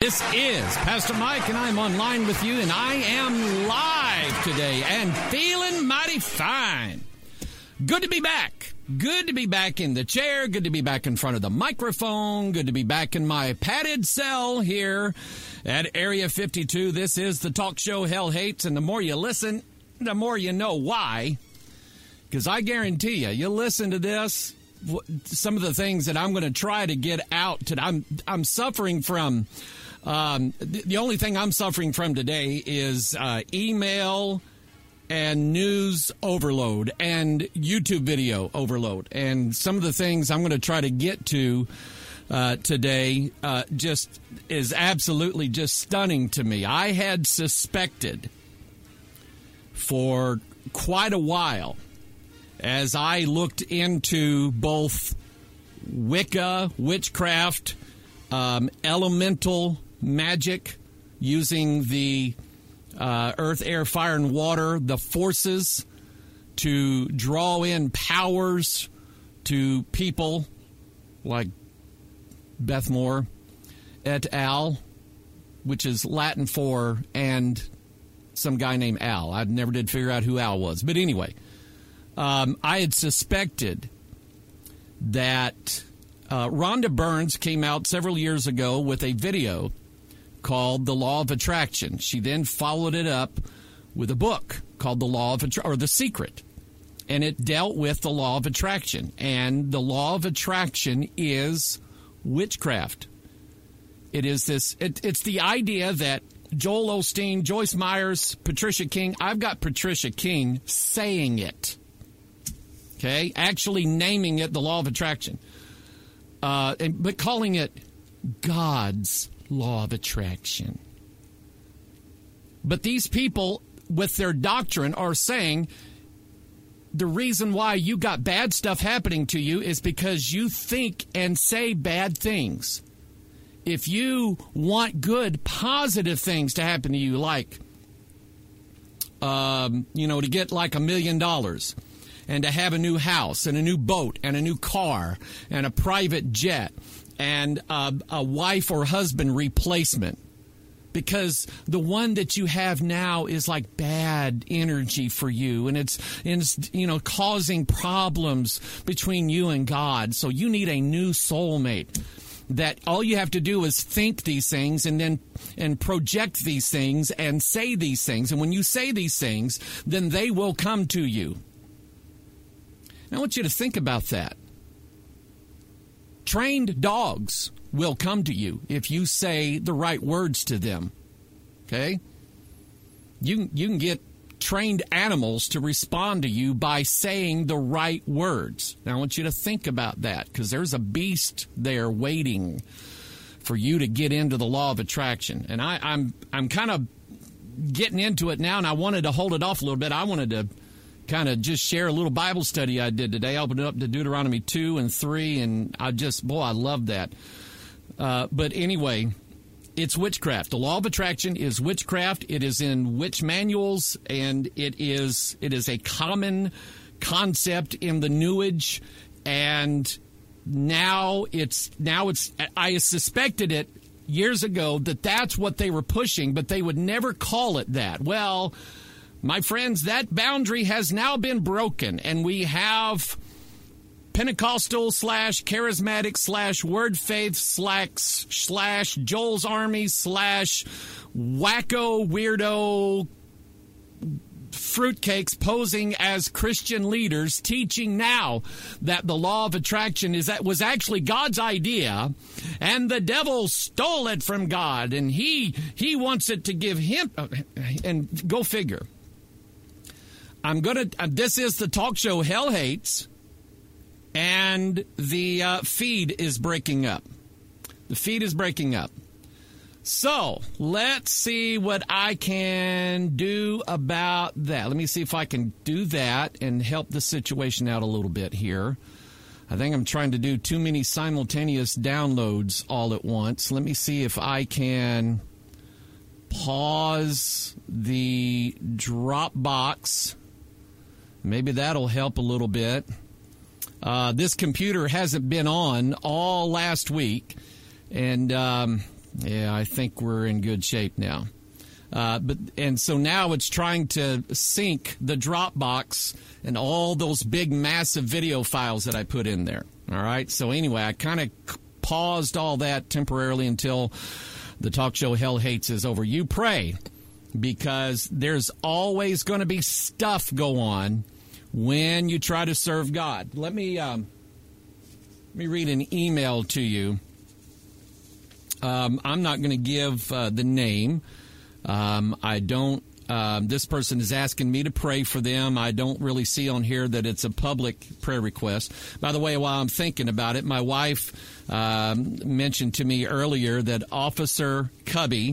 This is Pastor Mike, and I'm online with you, and I am live today and feeling mighty fine. Good to be back. Good to be back in the chair. Good to be back in front of the microphone. Good to be back in my padded cell here at Area 52. This is the talk show Hell Hates, and the more you listen, the more you know why. Because I guarantee you listen to this, some of the things that I'm going to try to get out today. I'm suffering from, the only thing I'm suffering from today is email and news overload and YouTube video overload. And some of the things I'm going to try to get to today just is absolutely just stunning to me. I had suspected for quite a while, as I looked into both Wicca, witchcraft, elemental magic, using the earth, air, fire, and water, the forces to draw in powers to people like Beth Moore et al., which is Latin for and some guy named Al. I never did figure out who Al was. But anyway, I had suspected that Rhonda Burns came out several years ago with a video called The Law of Attraction. She then followed it up with a book called The Law of or The Secret, and it dealt with the law of attraction. And the law of attraction is witchcraft. It is this. It's the idea that Joel Osteen, Joyce Myers, Patricia King. I've got Patricia King saying it. Okay, actually naming it the law of attraction, but calling it God's law of attraction. But these people, with their doctrine, are saying the reason why you got bad stuff happening to you is because you think and say bad things. If you want good, positive things to happen to you, like, to get like $1 million, and to have a new house and a new boat and a new car and a private jet and a wife or husband replacement, because the one that you have now is like bad energy for you, and it's causing problems between you and God. So you need a new soulmate. That all you have to do is think these things and project these things and say these things. And when you say these things, then they will come to you. I want you to think about that. Trained dogs will come to you if you say the right words to them. Okay? You can get trained animals to respond to you by saying the right words. Now, I want you to think about that, because there's a beast there waiting for you to get into the law of attraction. And I'm kind of getting into it now, and I wanted to hold it off a little bit. I wanted to kind of just share a little Bible study I did today. I opened it up to Deuteronomy 2 and 3, and I love that. But anyway, it's witchcraft. The law of attraction is witchcraft. It is in witch manuals, and it is a common concept in the New Age, and now it's I suspected it years ago that that's what they were pushing, but they would never call it that. Well, my friends, that boundary has now been broken, and we have Pentecostal / charismatic / word faith / Joel's Army / wacko weirdo fruitcakes posing as Christian leaders, teaching now that the law of attraction was actually God's idea, and the devil stole it from God, and he wants it to give him. And go figure. This is the talk show Hell Hates, and the feed is breaking up. The feed is breaking up. So let's see what I can do about that. Let me see if I can do that and help the situation out a little bit here. I think I'm trying to do too many simultaneous downloads all at once. Let me see if I can pause the Dropbox. Maybe that'll help a little bit. This computer hasn't been on all last week, and Yeah, I think we're in good shape now. So now it's trying to sync the Dropbox and all those big, massive video files that I put in there. All right. So anyway, I kind of paused all that temporarily until the talk show Hell Hates is over. You pray, because there's always going to be stuff go on when you try to serve God. Let me read an email to you. I'm not going to give the name. I don't. This person is asking me to pray for them. I don't really see on here that it's a public prayer request. By the way, while I'm thinking about it, my wife mentioned to me earlier that Officer Cubby,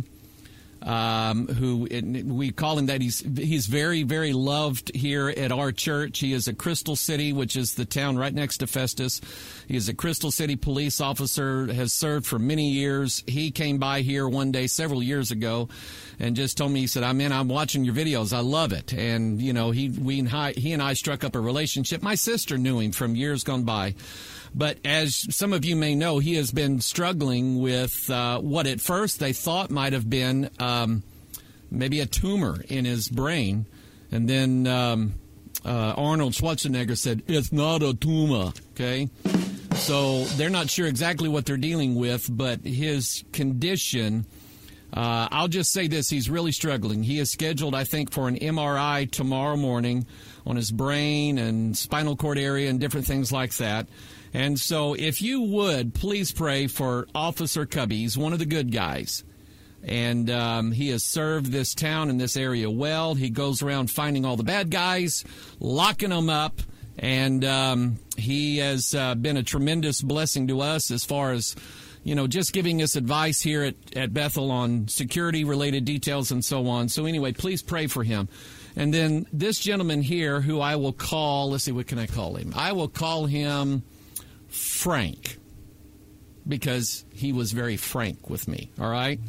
who we call him that, he's very, very loved here at our church. He is a Crystal City, which is the town right next to Festus. He is a Crystal City police officer, has served for many years. He came by here one day several years ago and just told me, he said, I'm watching your videos. I love it. And, you know, he and I struck up a relationship. My sister knew him from years gone by. But as some of you may know, he has been struggling with what at first they thought might have been maybe a tumor in his brain. And then Arnold Schwarzenegger said, it's not a tumor, okay? So they're not sure exactly what they're dealing with, but his condition, I'll just say this, he's really struggling. He is scheduled, I think, for an MRI tomorrow morning on his brain and spinal cord area and different things like that. And so if you would, please pray for Officer Cubby. He's one of the good guys. And he has served this town and this area well. He goes around finding all the bad guys, locking them up. And he has been a tremendous blessing to us as far as, you know, just giving us advice here at Bethel on security-related details and so on. So anyway, please pray for him. And then this gentleman here, who I will call, let's see, what can I call him? I will call him Frank, because he was very frank with me, all right?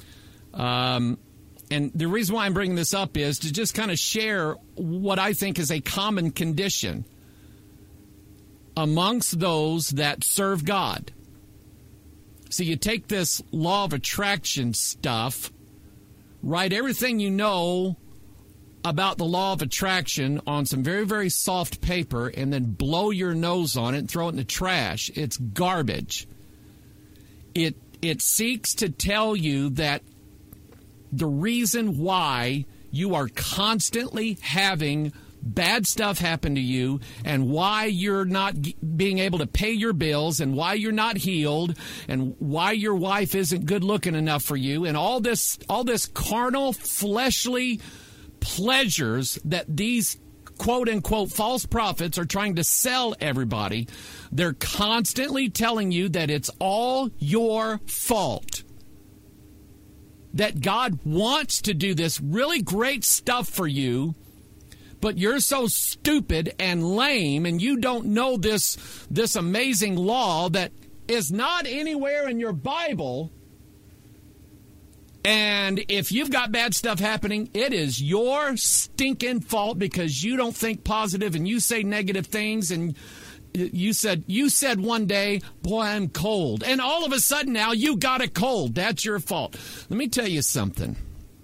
And the reason why I'm bringing this up is to just kind of share what I think is a common condition amongst those that serve God. So you take this law of attraction stuff, write everything you know about the law of attraction on some very, very soft paper, and then blow your nose on it and throw it in the trash. It's garbage. It seeks to tell you that the reason why you are constantly having bad stuff happen to you, and why you're not being able to pay your bills, and why you're not healed, and why your wife isn't good looking enough for you, and all this carnal, fleshly pleasures that these quote-unquote false prophets are trying to sell everybody. They're constantly telling you that it's all your fault, that God wants to do this really great stuff for you, but you're so stupid and lame, and you don't know this amazing law that is not anywhere in your Bible. And if you've got bad stuff happening, it is your stinking fault because you don't think positive and you say negative things. And you said one day, boy, I'm cold. And all of a sudden now you got a cold. That's your fault. Let me tell you something.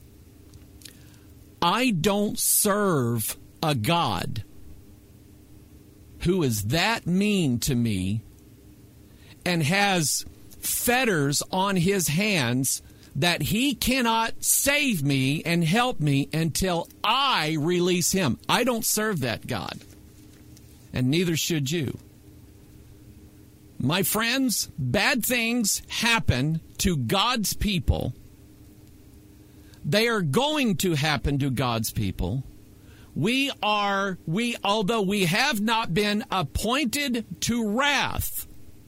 I don't serve a God who is that mean to me and has fetters on his hands that he cannot save me and help me until I release him. I don't serve that God, and neither should you. My friends, bad things happen to God's people. They are going to happen to God's people. Although we have not been appointed to wrath,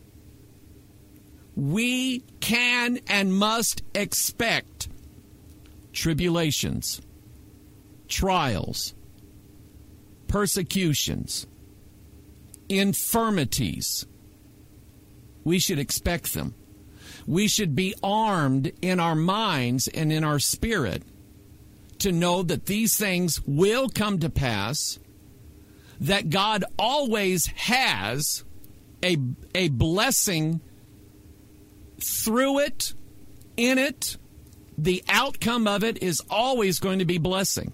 we can and must expect tribulations, trials, persecutions, infirmities. We should expect them. We should be armed in our minds and in our spirit to know that these things will come to pass, that God always has a blessing through it, in it, the outcome of it is always going to be blessing.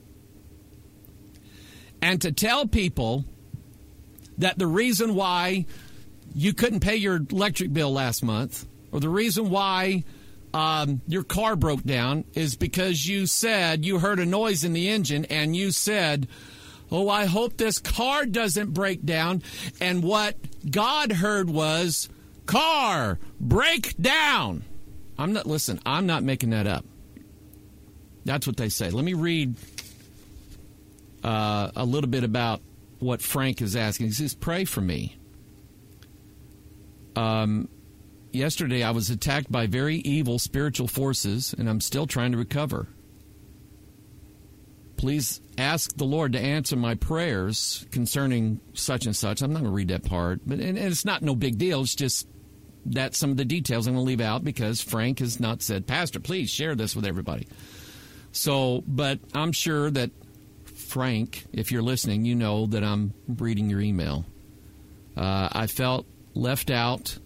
And to tell people that the reason why you couldn't pay your electric bill last month, or the reason why your car broke down, is because you said you heard a noise in the engine and you said, oh, I hope this car doesn't break down. And what God heard was, car, break down. I'm not making that up. That's what they say. Let me read a little bit about what Frank is asking. He says, pray for me. Yesterday I was attacked by very evil spiritual forces, and I'm still trying to recover. Please ask the Lord to answer my prayers concerning such and such. I'm not going to read that part, but and it's not no big deal. It's just that some of the details I'm going to leave out because Frank has not said, Pastor, please share this with everybody. So, but I'm sure that Frank, if you're listening, you know that I'm reading your email. I felt left out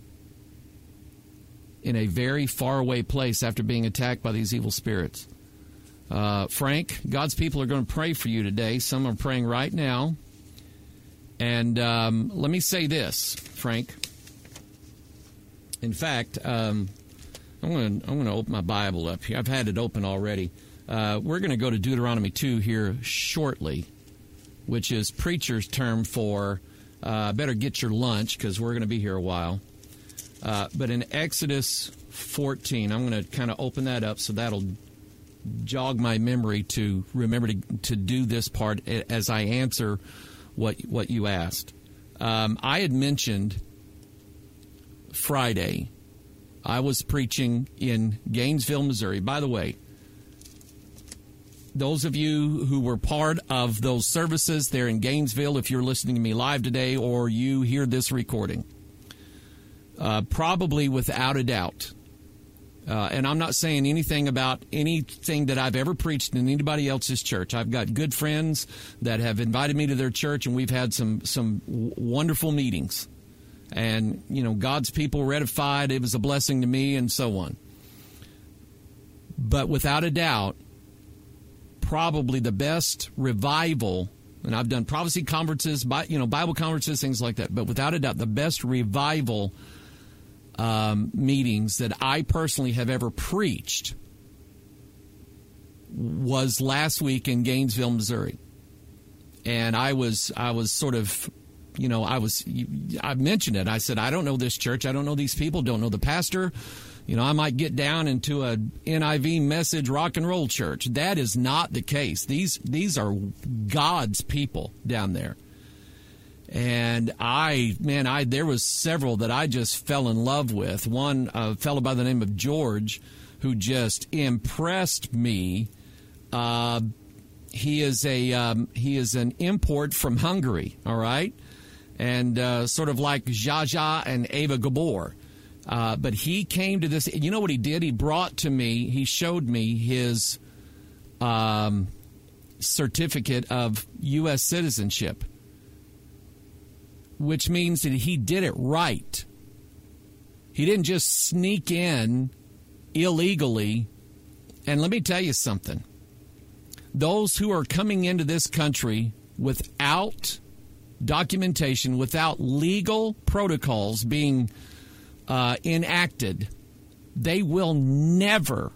in a very faraway place after being attacked by these evil spirits. Frank, God's people are going to pray for you today. Some are praying right now. And let me say this, Frank. In fact, I'm going to open my Bible up here. I've had it open already. We're going to go to Deuteronomy 2 here shortly, which is preacher's term for better get your lunch because we're going to be here a while. But in Exodus 14, I'm going to kind of open that up so that'll jog my memory to remember to do this part as I answer what you asked. I had mentioned Friday I was preaching in Gainesville, Missouri. By the way, those of you who were part of those services there in Gainesville, if you're listening to me live today or you hear this recording, probably without a doubt, and I'm not saying anything about anything that I've ever preached in anybody else's church. I've got good friends that have invited me to their church, and we've had some wonderful meetings. And, God's people were edified. It was a blessing to me and so on. But without a doubt, probably the best revival, and I've done prophecy conferences, Bible conferences, things like that. But without a doubt, the best revival meetings that I personally have ever preached was last week in Gainesville, Missouri. And I was sort of, I mentioned it. I said, I don't know this church. I don't know these people. Don't know the pastor. I might get down into a NIV message rock and roll church. That is not the case. These are God's people down there. And there was several that I just fell in love with. One, a fellow by the name of George, who just impressed me. He is an import from Hungary. All right. And sort of like Jaja and Eva Gabor. But he came to this. You know what he did? He showed me his certificate of U.S. citizenship, which means that he did it right. He didn't just sneak in illegally. And let me tell you something. Those who are coming into this country without documentation, without legal protocols being enacted, they will never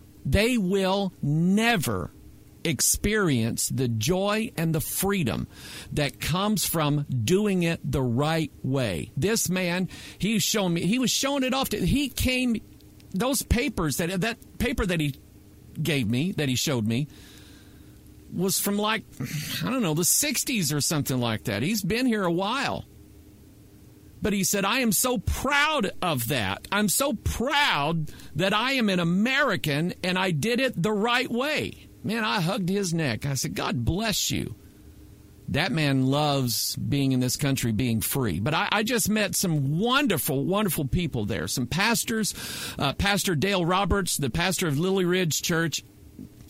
experience the joy and the freedom that comes from doing it the right way. This man, he was showing it off. He came, those papers, that paper that he gave me, that he showed me, was from the 60s or something like that. He's been here a while. But he said, I am so proud of that. I'm so proud that I am an American and I did it the right way. Man, I hugged his neck. I said, God bless you. That man loves being in this country, being free. But I just met some wonderful, wonderful people there. Some pastors, Pastor Dale Roberts, the pastor of Lily Ridge Church.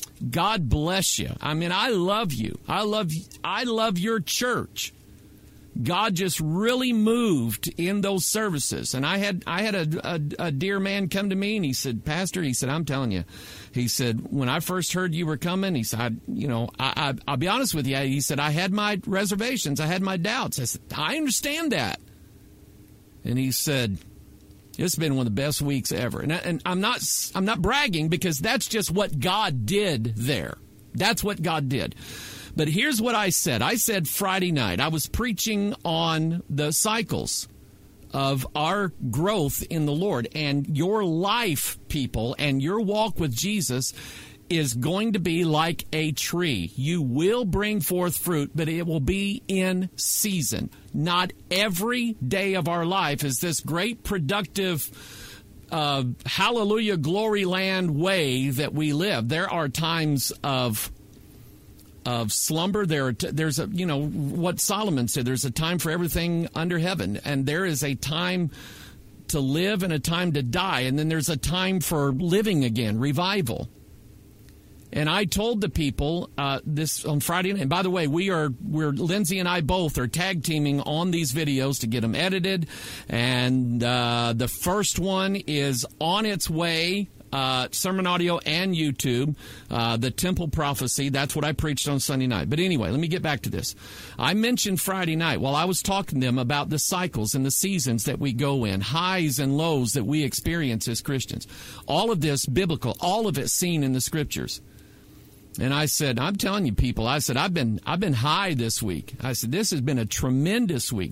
God bless you. I mean, I love you. I love your church. God just really moved in those services. And I had a dear man come to me, and he said, Pastor, he said, I'm telling you, he said, when I first heard you were coming, he said, I'll be honest with you. He said, I had my reservations. I had my doubts. I said, I understand that. And he said, it's been one of the best weeks ever. And I'm not bragging, because that's just what God did there. That's what God did. But here's what I said. I said Friday night, I was preaching on the cycles of our growth in the Lord. And your life, people, and your walk with Jesus is going to be like a tree. You will bring forth fruit, but it will be in season. Not every day of our life is this great productive hallelujah glory land way that we live. There are times of slumber. There's what Solomon said, there's a time for everything under heaven, and there is a time to live and a time to die, and then there's a time for living again, revival. And I told the people this on Friday night. And by the way, we're Lindsay and I both are tag teaming on these videos to get them edited. And the first one is on its way, sermon audio and YouTube, the temple prophecy. That's what I preached on Sunday night. But anyway, let me get back to this. I mentioned Friday night while I was talking to them about the cycles and the seasons that we go in, highs and lows that we experience as Christians. All of this biblical, all of it seen in the scriptures. And I said, I'm telling you, people, I said, I've been high this week. I said, this has been a tremendous week.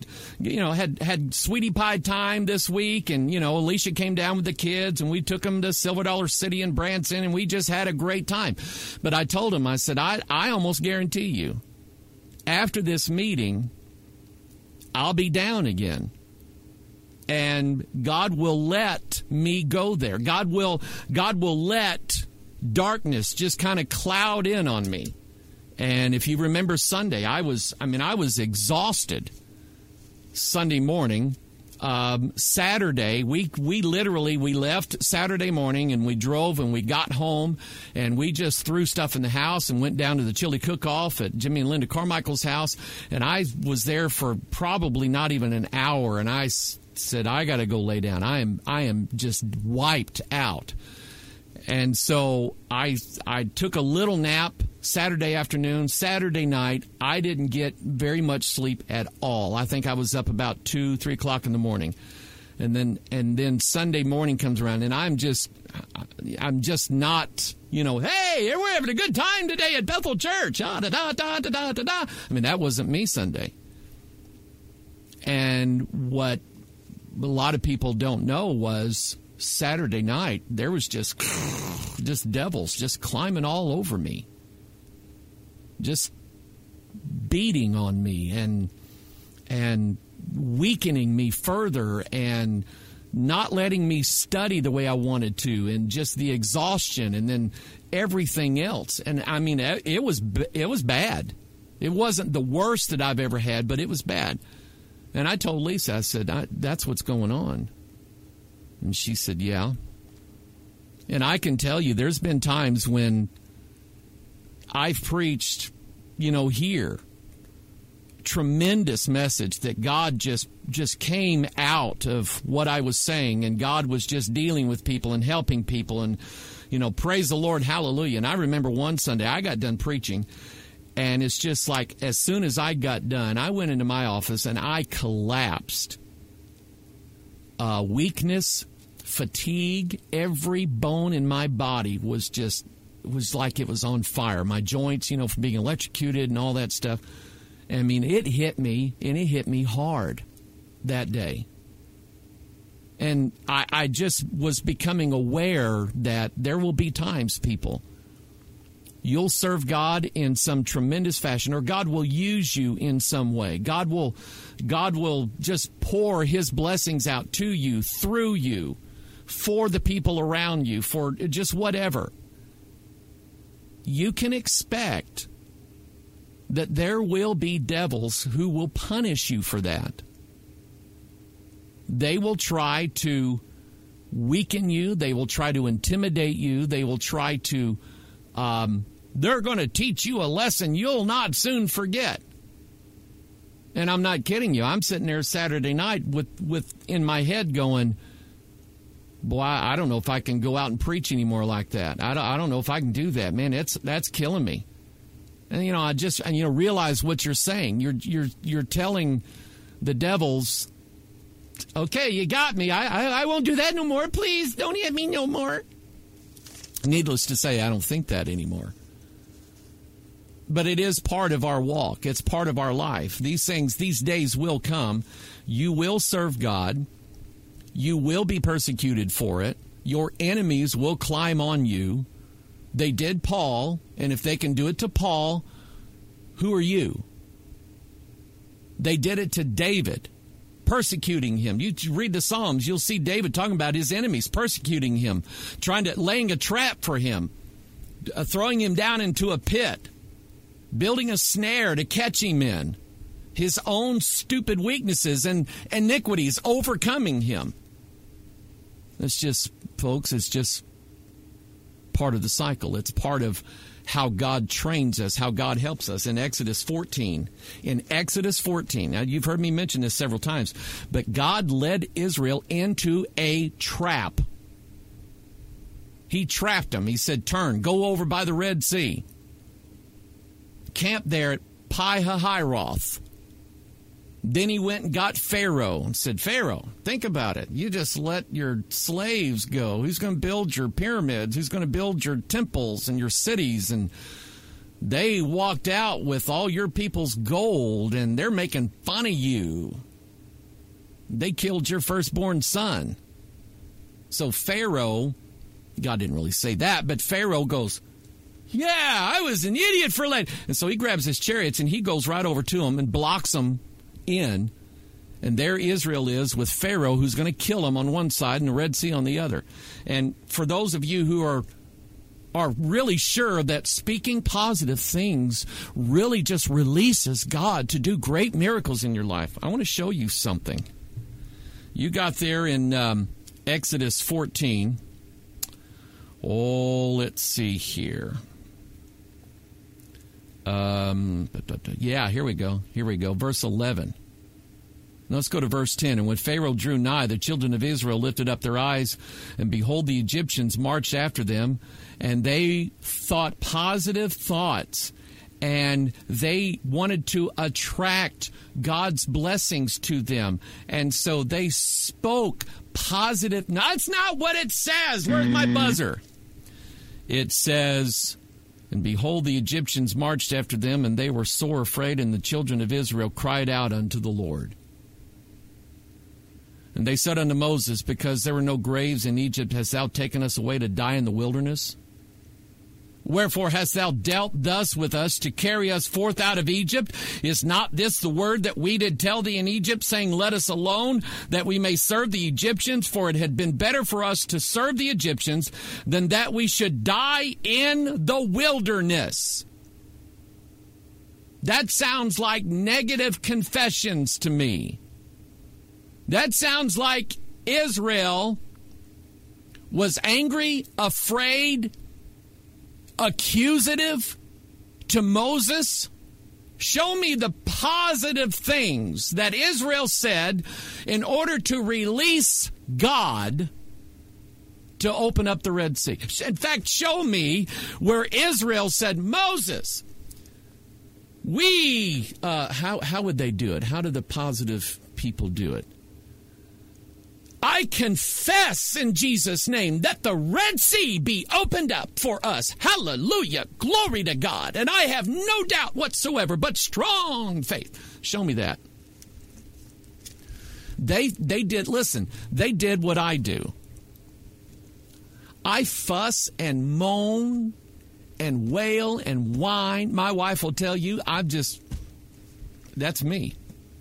Had sweetie pie time this week. And, Alicia came down with the kids, and we took them to Silver Dollar City in Branson, and we just had a great time. But I told them, I said, I almost guarantee you, after this meeting, I'll be down again. And God will let me go there. God will let darkness just kind of cloud in on me. And if you remember Sunday, I was exhausted Sunday morning. Saturday, we left Saturday morning, and we drove, and we got home, and we just threw stuff in the house and went down to the chili cook-off at Jimmy and Linda Carmichael's house. And I was there for probably not even an hour, and I said, I got to go lay down. I am just wiped out. And so I took a little nap Saturday afternoon. Saturday night, I didn't get very much sleep at all. I think I was up about 2-3 o'clock in the morning. And then Sunday morning comes around, and I'm just not, hey, we're having a good time today at Bethel Church. Ah, da, da, da, da, da, da, da. I mean, that wasn't me Sunday. And what a lot of people don't know was Saturday night, there was just devils just climbing all over me, just beating on me and weakening me further and not letting me study the way I wanted to, and just the exhaustion and then everything else. And I mean, it was bad. It wasn't the worst that I've ever had, but it was bad. And I told Lisa, I said, that's what's going on. And she said, yeah. And I can tell you, there's been times when I've preached, here, tremendous message that God just came out of what I was saying, and God was just dealing with people and helping people, and, praise the Lord, hallelujah. And I remember one Sunday I got done preaching, and it's just like, as soon as I got done, I went into my office and I collapsed. Weakness, fatigue, every bone in my body was like it was on fire. My joints, from being electrocuted and all that stuff. I mean, it hit me, and it hit me hard that day. And I just was becoming aware that there will be times, people, you'll serve God in some tremendous fashion, or God will use you in some way. God will just pour His blessings out to you, through you, for the people around you, for just whatever. You can expect that there will be devils who will punish you for that. They will try to weaken you. They will try to intimidate you. They will try to they're going to teach you a lesson you'll not soon forget. And I'm not kidding you. I'm sitting there Saturday night with in my head going, boy, I don't know if I can go out and preach anymore like that. I don't know if I can do that. Man, that's killing me. And I just realize what you're saying. You're telling the devils, okay, you got me. I won't do that no more. Please don't hit me no more. Needless to say, I don't think that anymore. But it is part of our walk. It's part of our life. These days will come. You will serve God. You will be persecuted for it. Your enemies will climb on you. They did Paul, and if they can do it to Paul, who are you? They did it to David, persecuting him. You read the Psalms, you'll see David talking about his enemies persecuting him, laying a trap for him, throwing him down into a pit, building a snare to catch him in, his own stupid weaknesses and iniquities overcoming him. It's just, folks, it's just part of the cycle. It's part of how God trains us, how God helps us. In Exodus 14, now you've heard me mention this several times, but God led Israel into a trap. He trapped them. He said, turn, go over by the Red Sea. Camp there at Pi-hahiroth. Then he went and got Pharaoh and said, Pharaoh, think about it. You just let your slaves go. Who's going to build your pyramids? Who's going to build your temples and your cities? And they walked out with all your people's gold, and they're making fun of you. They killed your firstborn son. So Pharaoh, God didn't really say that, but Pharaoh goes, yeah, I was an idiot for letting. And so he grabs his chariots, and he goes right over to them and blocks them in, and there Israel is with Pharaoh, who's going to kill them on one side and the Red Sea on the other. And for those of you who are really sure that speaking positive things really just releases God to do great miracles in your life, I want to show you something. You got there in Exodus 14. Oh, let's see here. Here we go. Verse 11. Let's go to verse 10. And when Pharaoh drew nigh, the children of Israel lifted up their eyes, and behold, the Egyptians marched after them, and they thought positive thoughts, and they wanted to attract God's blessings to them. And so they spoke positive. No, that's not what it says. Where's my buzzer? It says, and behold, the Egyptians marched after them, and they were sore afraid, and the children of Israel cried out unto the Lord. And they said unto Moses, because there were no graves in Egypt, hast thou taken us away to die in the wilderness? Wherefore hast thou dealt thus with us to carry us forth out of Egypt? Is not this the word that we did tell thee in Egypt, saying, let us alone, that we may serve the Egyptians? For it had been better for us to serve the Egyptians than that we should die in the wilderness. That sounds like negative confessions to me. That sounds like Israel was angry, afraid, accusative to Moses. Show me the positive things that Israel said in order to release God to open up the Red Sea. In fact, show me where Israel said, Moses, how would they do it? How did the positive people do it? I confess in Jesus' name that the Red Sea be opened up for us. Hallelujah. Glory to God. And I have no doubt whatsoever, but strong faith. Show me that. They did what I do. I fuss and moan and wail and whine. My wife will tell you, that's me.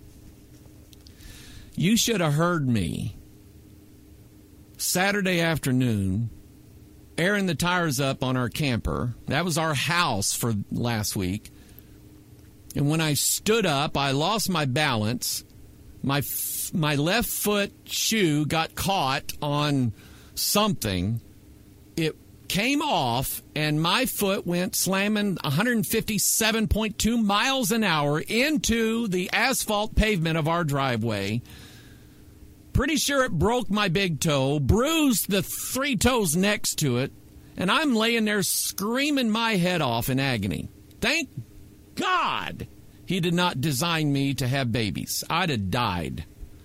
You should have heard me Saturday afternoon, airing the tires up on our camper. That was our house for last week. And when I stood up, I lost my balance. My left foot shoe got caught on something. came off, and my foot went slamming 157.2 miles an hour into the asphalt pavement of our driveway. Pretty sure it broke my big toe, bruised the 3 toes next to it, and I'm laying there screaming my head off in agony. Thank God he did not design me to have babies. I'd have died.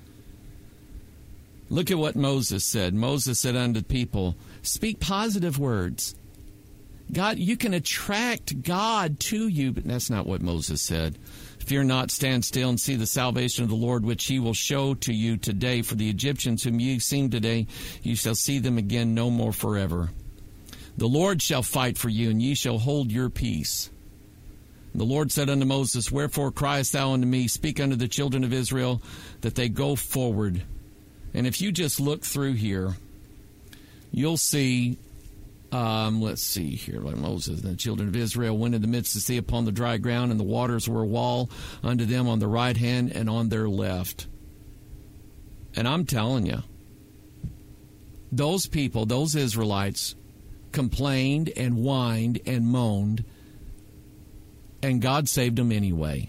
Look at what Moses said. Moses said unto the people, speak positive words. God, you can attract God to you, but that's not what Moses said. Fear not, stand still and see the salvation of the Lord, which he will show to you today. For the Egyptians whom ye seen today, you shall see them again no more forever. The Lord shall fight for you, and ye shall hold your peace. And the Lord said unto Moses, wherefore criest thou unto me? Speak unto the children of Israel, that they go forward. And if you just look through here, you'll see, let's see here, like Moses and the children of Israel went in the midst of the sea upon the dry ground, and the waters were a wall unto them on the right hand and on their left. And I'm telling you, those people, those Israelites, complained and whined and moaned, and God saved them anyway.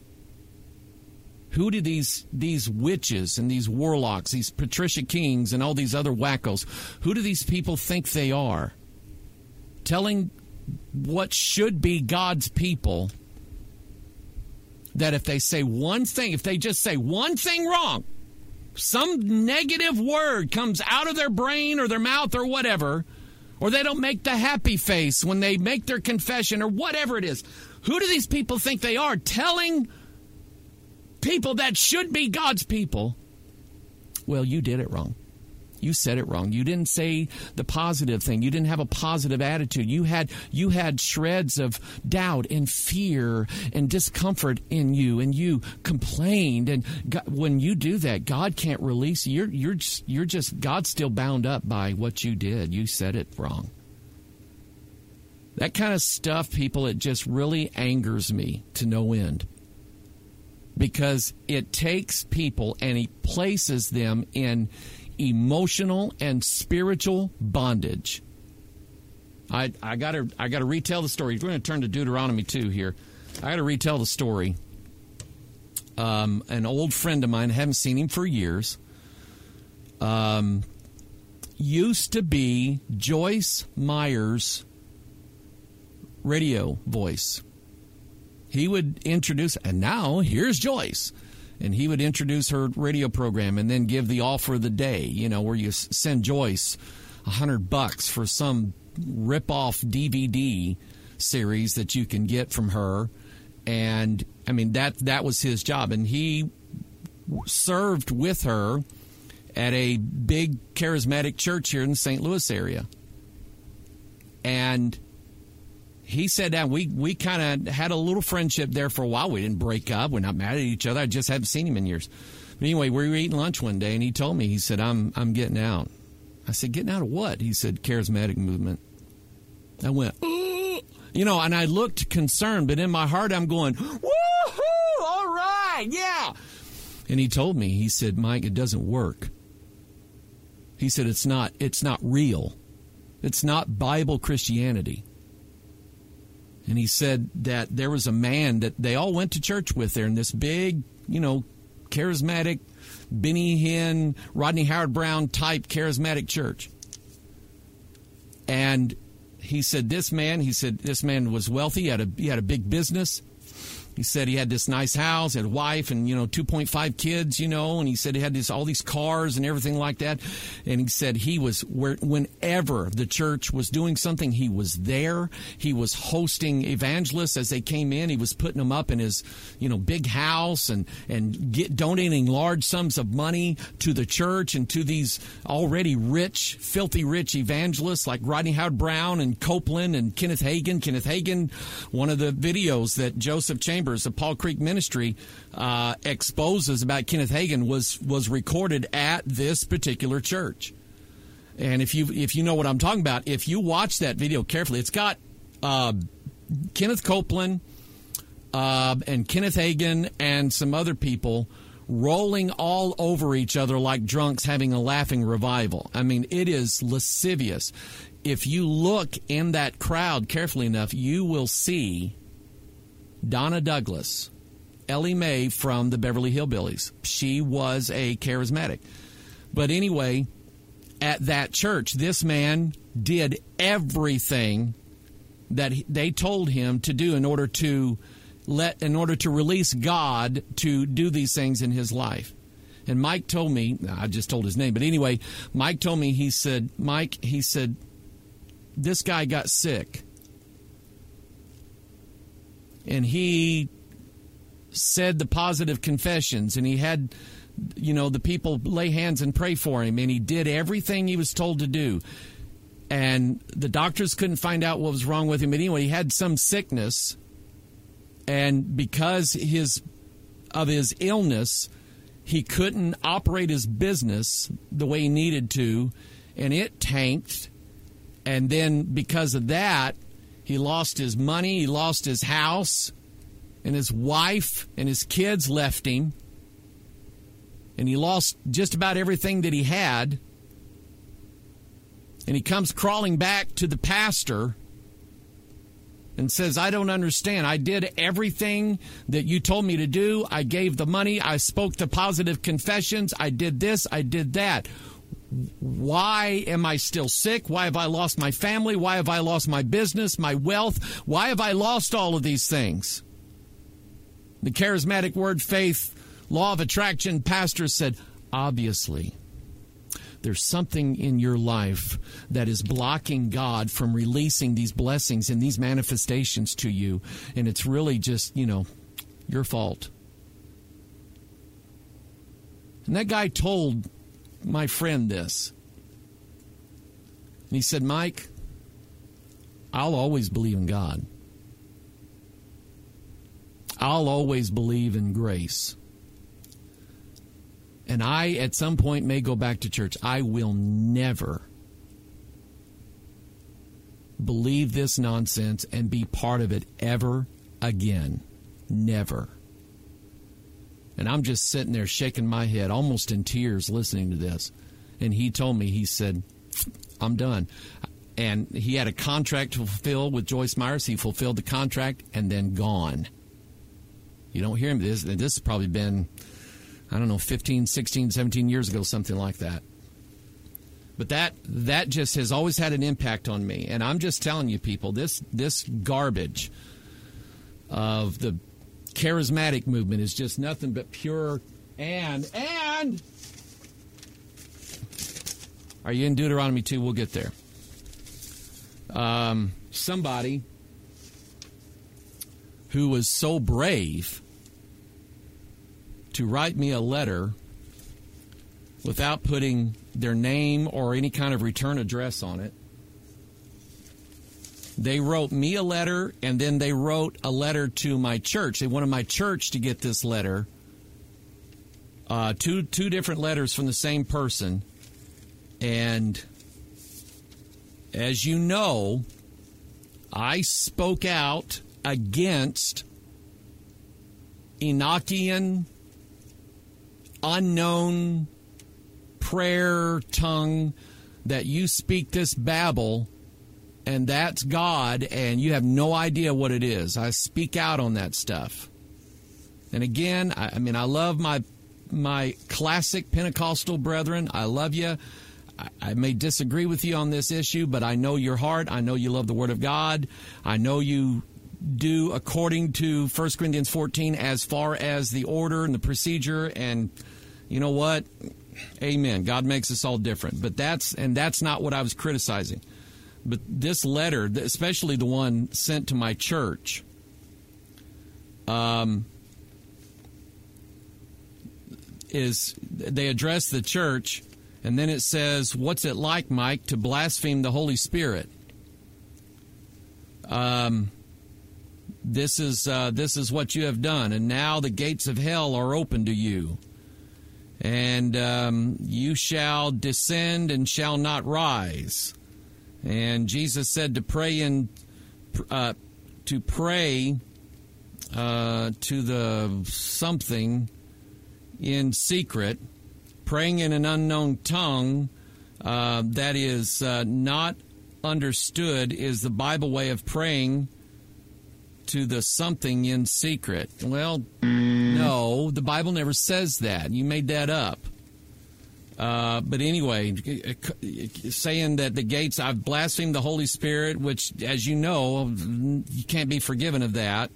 Who do these witches and these warlocks, these Patricia Kings and all these other wackos, who do these people think they are? Telling what should be God's people that if they say one thing, if they just say one thing wrong, some negative word comes out of their brain or their mouth or whatever, or they don't make the happy face when they make their confession or whatever it is, who do these people think they are? Telling people that should be God's people, well, you did it wrong. You said it wrong. You didn't say the positive thing. You didn't have a positive attitude. You had shreds of doubt and fear and discomfort in you, and you complained. And God, when you do that, God can't release you. You're just God's still bound up by what you did. You said it wrong. That kind of stuff, people, it just really angers me to no end. Because it takes people and he places them in emotional and spiritual bondage. I gotta retell the story. We're going to turn to Deuteronomy 2 here. I got to retell the story. An old friend of mine, I haven't seen him for years, used to be Joyce Meyer's radio voice. He would introduce, and now here's Joyce. And he would introduce her radio program and then give the offer of the day, where you send Joyce $100 for some rip-off DVD series that you can get from her. And, I mean, that was his job. And he served with her at a big charismatic church here in the St. Louis area. And he said that we kind of had a little friendship there for a while. We didn't break up. We're not mad at each other. I just haven't seen him in years. But anyway, we were eating lunch one day, and he told me, he said, I'm getting out. I said, getting out of what? He said, charismatic movement. I went, and I looked concerned, but in my heart I'm going, woohoo, all right, yeah. And he told me, he said, Mike, it doesn't work. He said, it's not real. It's not Bible Christianity. And he said that there was a man that they all went to church with there in this big, charismatic, Benny Hinn, Rodney Howard-Brown type charismatic church. And he said this man was wealthy. He had a big business. He said he had this nice house, had a wife, and 2.5 kids, and he said he had all these cars and everything like that. And he said he was whenever the church was doing something, he was there. He was hosting evangelists as they came in. He was putting them up in his big house and donating large sums of money to the church and to these already rich, filthy rich evangelists like Rodney Howard-Brown and Copeland and Kenneth Hagin. Kenneth Hagin, one of the videos that Joseph Chambers of Paul Creek Ministry exposes about Kenneth Hagin was recorded at this particular church. And if you know what I'm talking about, if you watch that video carefully, it's got Kenneth Copeland and Kenneth Hagin and some other people rolling all over each other like drunks having a laughing revival. I mean, it is lascivious. If you look in that crowd carefully enough, you will see Donna Douglas, Ellie Mae from the Beverly Hillbillies. She was a charismatic. But anyway, at that church, this man did everything that they told him to do in order to release God to do these things in his life. And Mike told me, I just told his name, but anyway, Mike told me, he said, this guy got sick. And he said the positive confessions, and he had, the people lay hands and pray for him, and he did everything he was told to do. And the doctors couldn't find out what was wrong with him. But anyway, he had some sickness, and because of his illness, he couldn't operate his business the way he needed to, and it tanked. And then because of that, he lost his money, he lost his house, and his wife and his kids left him. And he lost just about everything that he had. And he comes crawling back to the pastor and says, I don't understand. I did everything that you told me to do. I gave the money. I spoke the positive confessions. I did this. I did that. Why am I still sick? Why have I lost my family? Why have I lost my business, my wealth? Why have I lost all of these things? The charismatic word faith, law of attraction pastor said, obviously, there's something in your life that is blocking God from releasing these blessings and these manifestations to you. And it's really just, your fault. And that guy told my friend this. And he said, Mike, I'll always believe in God. I'll always believe in grace. And I, at some point, may go back to church. I will never believe this nonsense and be part of it ever again. Never. And I'm just sitting there shaking my head, almost in tears, listening to this. And he told me, he said, I'm done. And he had a contract to fulfill with Joyce Myers. He fulfilled the contract and then gone. You don't hear him. This has probably been, 15, 16, 17 years ago, something like that. But that just has always had an impact on me. And I'm just telling you, people, this garbage of the charismatic movement is just nothing but pure and are you in Deuteronomy 2? We'll get there. Somebody who was so brave to write me a letter without putting their name or any kind of return address on it. They wrote me a letter, and then they wrote a letter to my church. They wanted my church to get this letter. Two different letters from the same person. And as you know, I spoke out against Enochian, unknown prayer tongue that you speak this babble, and that's God, and you have no idea what it is. I speak out on that stuff. And again, I love my classic Pentecostal brethren. I love you. I may disagree with you on this issue, but I know your heart. I know you love the Word of God. I know you do according to 1 Corinthians 14 as far as the order and the procedure. And you know what? Amen. God makes us all different. But that's not what I was criticizing. But this letter, especially the one sent to my church, they address the church, and then it says, what's it like, Mike, to blaspheme the Holy Spirit? This is what you have done, and now the gates of hell are open to you. And you shall descend and shall not rise. And Jesus said to pray to the something in secret, praying in an unknown tongue that is not understood is the Bible way of praying to the something in secret. Well, no, the Bible never says that. You made that up. But anyway, saying that the gates, I've blasphemed the Holy Spirit, which, as you know, you can't be forgiven of that.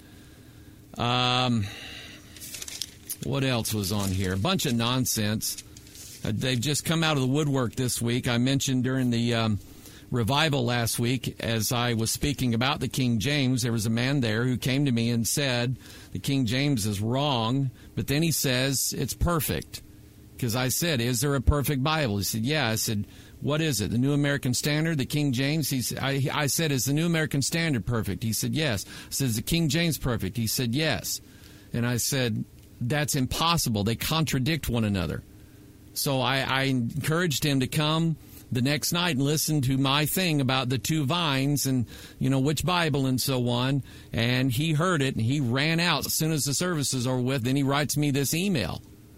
What else was on here? A bunch of nonsense. They've just come out of the woodwork this week. I mentioned during the revival last week, as I was speaking about the King James, there was a man there who came to me and said the King James is wrong, but then he says it's perfect. Because I said, is there a perfect Bible? He said, yeah. I said, what is it? The New American Standard, the King James? I said, is the New American Standard perfect? He said, yes. I said, is the King James perfect? He said, yes. And I said, that's impossible. They contradict one another. So I encouraged him to come the next night and listen to my thing about the two vines and, which Bible and so on. And he heard it, and he ran out as soon as the services are with. Then he writes me this email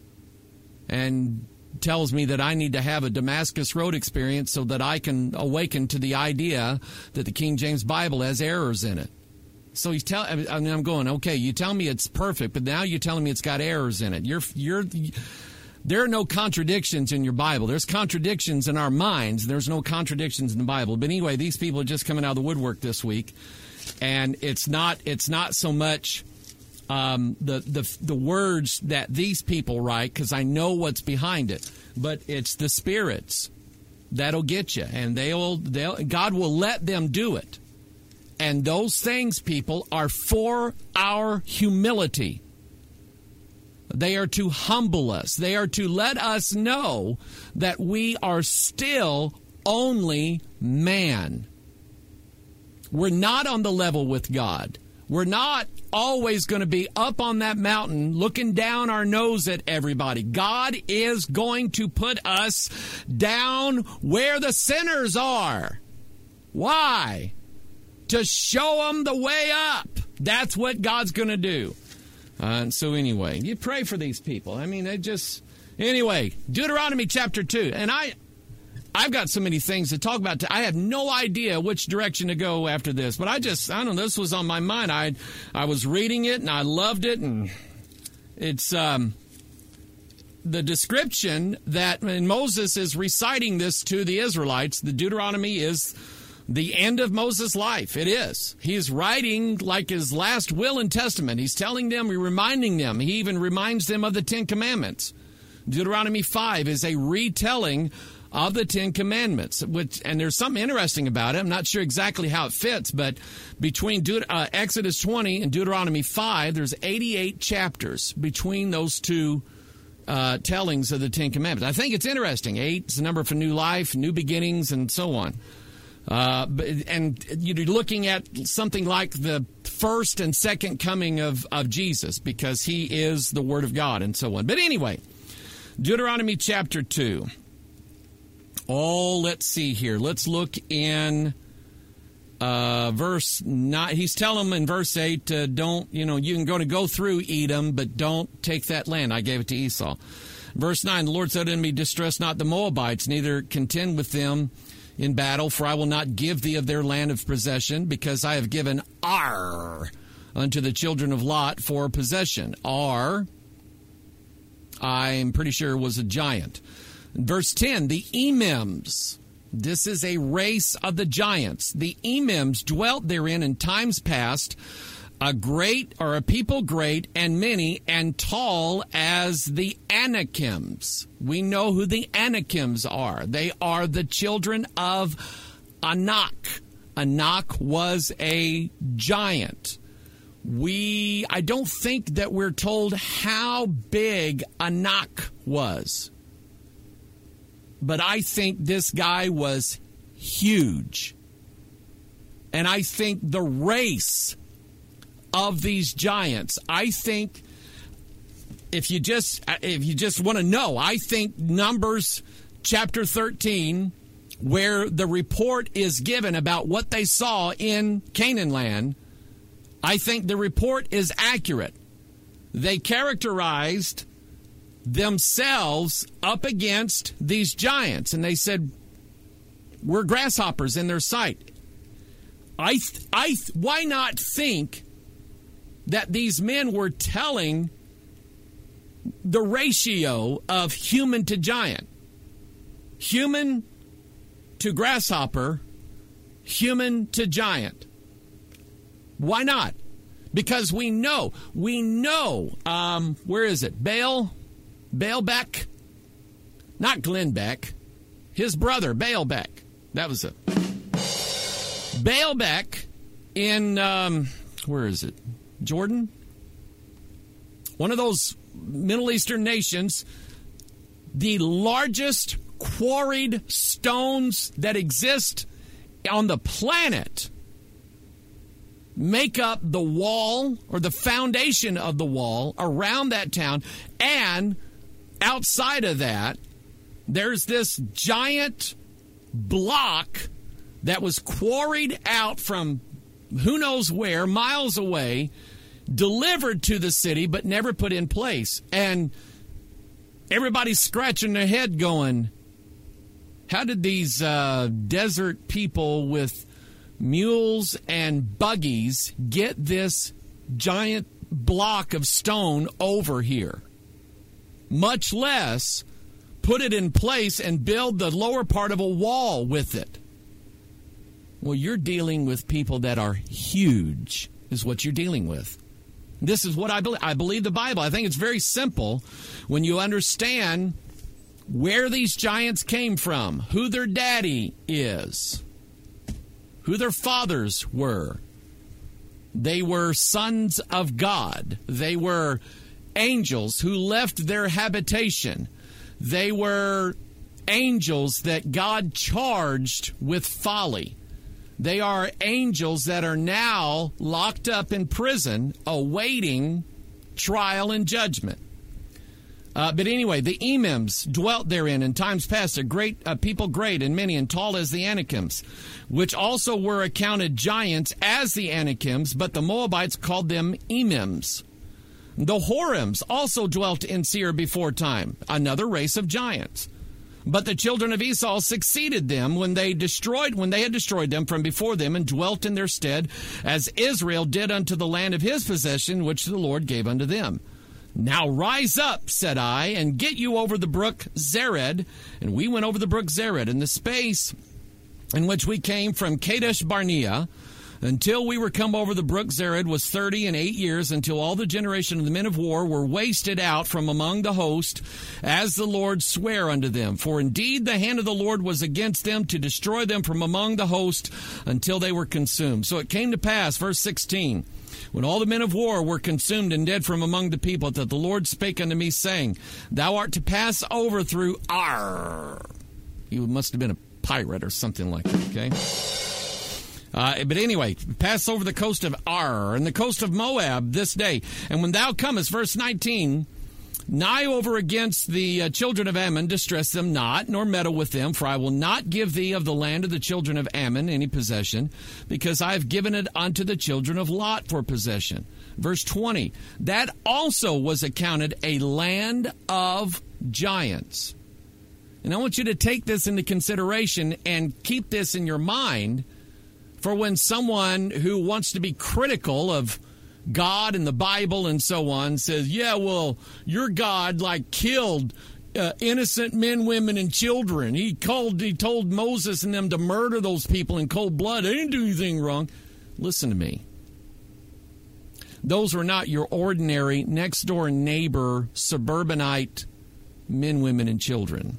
and tells me that I need to have a Damascus Road experience so that I can awaken to the idea that the King James Bible has errors in it. So I'm going, okay, you tell me it's perfect, but now you're telling me it's got errors in it. There are no contradictions in your Bible. There's contradictions in our minds. There's no contradictions in the Bible. But anyway, these people are just coming out of the woodwork this week, and it's not so much the words that these people write, because I know what's behind it, but it's the spirits that'll get you, and God will let them do it. And those things, people, are for our humility. They are to humble us. They are to let us know that we are still only man. We're not on the level with God. We're not always going to be up on that mountain looking down our nose at everybody. God is going to put us down where the sinners are. Why? To show them the way up. That's what God's going to do. So anyway, you pray for these people. I mean, anyway, Deuteronomy chapter 2. And I've got so many things to talk about. I have no idea which direction to go after this. But I don't know, this was on my mind. I was reading it, and I loved it. And it's the description that when Moses is reciting this to the Israelites, the Deuteronomy is the end of Moses' life. It is. He's writing like his last will and testament. He's telling them, reminding them. He even reminds them of the Ten Commandments. Deuteronomy 5 is a retelling of the Ten Commandments, and there's something interesting about it. I'm not sure exactly how it fits, but between Exodus 20 and Deuteronomy 5, there's 88 chapters between those two tellings of the Ten Commandments. I think it's interesting. 8 is the number for new life, new beginnings, and so on. And you're looking at something like the first and second coming of Jesus, because he is the Word of God and so on. But anyway, Deuteronomy chapter 2. Oh, let's see here. Let's look in verse 9. He's telling them in verse 8, you can go through Edom, but don't take that land. I gave it to Esau. Verse 9, the Lord said unto me, distress not the Moabites, neither contend with them in battle, for I will not give thee of their land of possession, because I have given Ar unto the children of Lot for possession. Ar, I'm pretty sure, was a giant. Verse 10, the Emims. This is a race of the giants. The Emims dwelt therein in times past, a people great and many and tall as the Anakims. We know who the Anakims are. They are the children of Anak. Anak was a giant. I don't think that we're told how big Anak was. But I think this guy was huge. And I think the race of these giants, I think if you just want to know, I think Numbers chapter 13, where the report is given about what they saw in Canaan land, I think the report is accurate. They characterized themselves up against these giants. And they said, we're grasshoppers in their sight. Why not think that these men were telling the ratio of human to giant? Human to grasshopper, human to giant. Why not? Because we know, where is it? Baalbek? Not Glenn Beck. His brother, Baalbek. That was it. Baalbek in, where is it? Jordan? One of those Middle Eastern nations, the largest quarried stones that exist on the planet make up the wall or the foundation of the wall around that town. And outside of that, there's this giant block that was quarried out from who knows where, miles away, delivered to the city, but never put in place. And everybody's scratching their head going, how did these desert people with mules and buggies get this giant block of stone over here? Much less put it in place and build the lower part of a wall with it. Well, you're dealing with people that are huge, is what you're dealing with. This is what I believe. I believe the Bible. I think it's very simple when you understand where these giants came from, who their daddy is, who their fathers were. They were sons of God. They were angels who left their habitation. They were angels that God charged with folly. They are angels that are now locked up in prison awaiting trial and judgment. But anyway, the Emims dwelt therein in times past, a people great and many and tall as the Anakims, which also were accounted giants as the Anakims, but the Moabites called them Emims. The Horims also dwelt in Seir before time, another race of giants. But the children of Esau succeeded them when they had destroyed them from before them and dwelt in their stead, as Israel did unto the land of his possession, which the Lord gave unto them. Now rise up, said I, and get you over the brook Zered. And we went over the brook Zered, in the space in which we came from Kadesh Barnea until we were come over the brook Zered was 38 years, until all the generation of the men of war were wasted out from among the host, as the Lord sware unto them. For indeed the hand of the Lord was against them to destroy them from among the host until they were consumed. So it came to pass, verse 16, when all the men of war were consumed and dead from among the people, that the Lord spake unto me, saying, Thou art to pass over through Ar. He must have been a pirate or something like that, okay? But anyway, pass over the coast of Ar and the coast of Moab this day. And when thou comest, verse 19, nigh over against the children of Ammon, distress them not, nor meddle with them, for I will not give thee of the land of the children of Ammon any possession, because I have given it unto the children of Lot for possession. Verse 20, that also was accounted a land of giants. And I want you to take this into consideration and keep this in your mind for when someone who wants to be critical of God and the Bible and so on says, yeah, well, your God killed innocent men, women, and children. He told Moses and them to murder those people in cold blood. They didn't do anything wrong. Listen to me. Those were not your ordinary next door neighbor, suburbanite men, women, and children.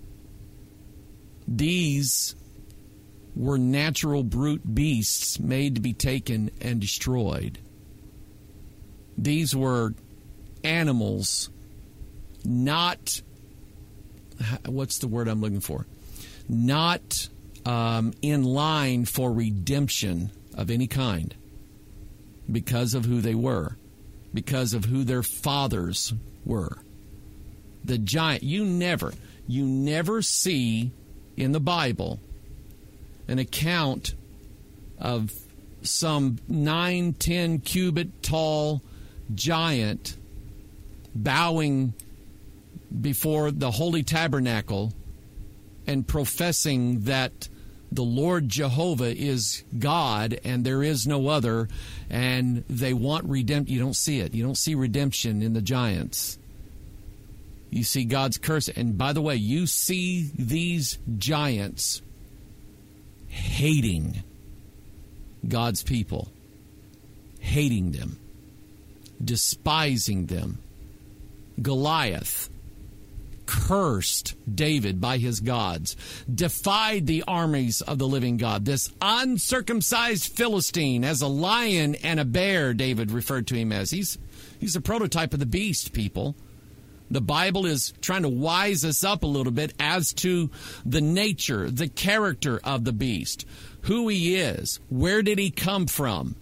These were natural brute beasts made to be taken and destroyed. These were animals, not, what's the word I'm looking for? Not in line for redemption of any kind because of who they were, because of who their fathers were. The giant, you never see in the Bible an account of some 9-10 cubit tall giant bowing before the Holy Tabernacle and professing that the Lord Jehovah is God and there is no other, and they want redemption. You don't see it. You don't see redemption in the giants. You see God's curse. And by the way, you see these giants hating God's people, hating them, despising them. Goliath cursed David by his gods, defied the armies of the living God. This uncircumcised Philistine, as a lion and a bear, David referred to him as. He's a prototype of the beast, people. The Bible is trying to wise us up a little bit as to the nature, the character of the beast, who he is, where did he come from,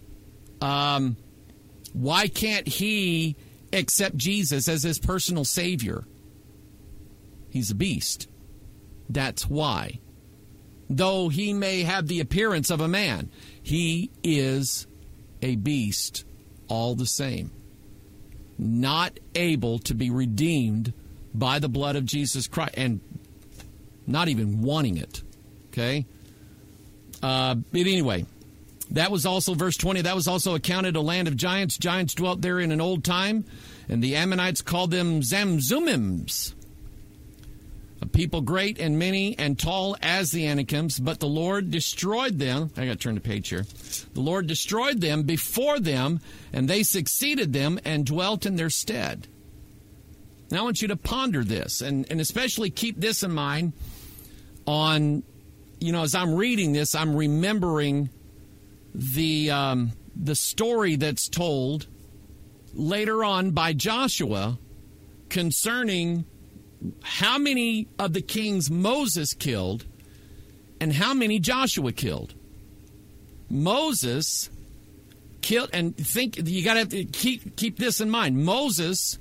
why can't he accept Jesus as his personal Savior? He's a beast. That's why. Though he may have the appearance of a man, he is a beast all the same. Not able to be redeemed by the blood of Jesus Christ, and not even wanting it. Okay? But anyway, that was also, verse 20, that was also accounted a land of giants. Giants dwelt there in an old time, and the Ammonites called them Zamzummims. A people great and many and tall as the Anakims, but the Lord destroyed them. I got to turn the page here. The Lord destroyed them before them, and they succeeded them and dwelt in their stead. Now I want you to ponder this, and especially keep this in mind on, as I'm reading this, I'm remembering the story that's told later on by Joshua concerning how many of the kings Moses killed and how many Joshua killed. Moses killed, and you got to keep this in mind. Moses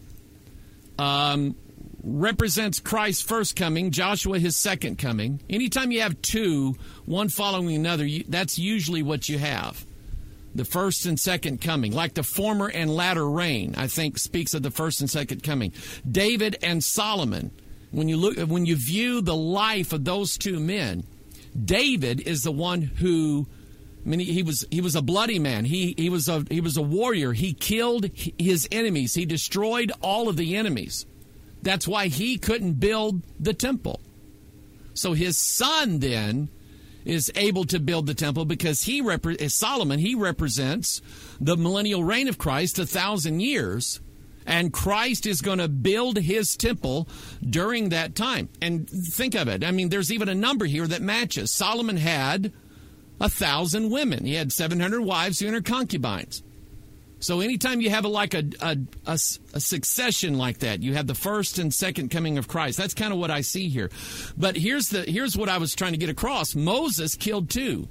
represents Christ's first coming, Joshua his second coming. Anytime you have two, one following another, that's usually what you have. The first and second coming, like the former and latter rain, I think speaks of the first and second coming. David and Solomon, when you view the life of those two men, David is the one who, he was a bloody man. He was a warrior. He killed his enemies. He destroyed all of the enemies. That's why he couldn't build the temple. So his son then is able to build the temple because Solomon, he represents the millennial reign of Christ, 1,000 years, and Christ is going to build his temple during that time. And think of it. There's even a number here that matches. Solomon had 1,000 women. He had 700 wives, 200 concubines. So anytime you have a succession like that, you have the first and second coming of Christ. That's kind of what I see here. But here's what I was trying to get across. Moses killed two.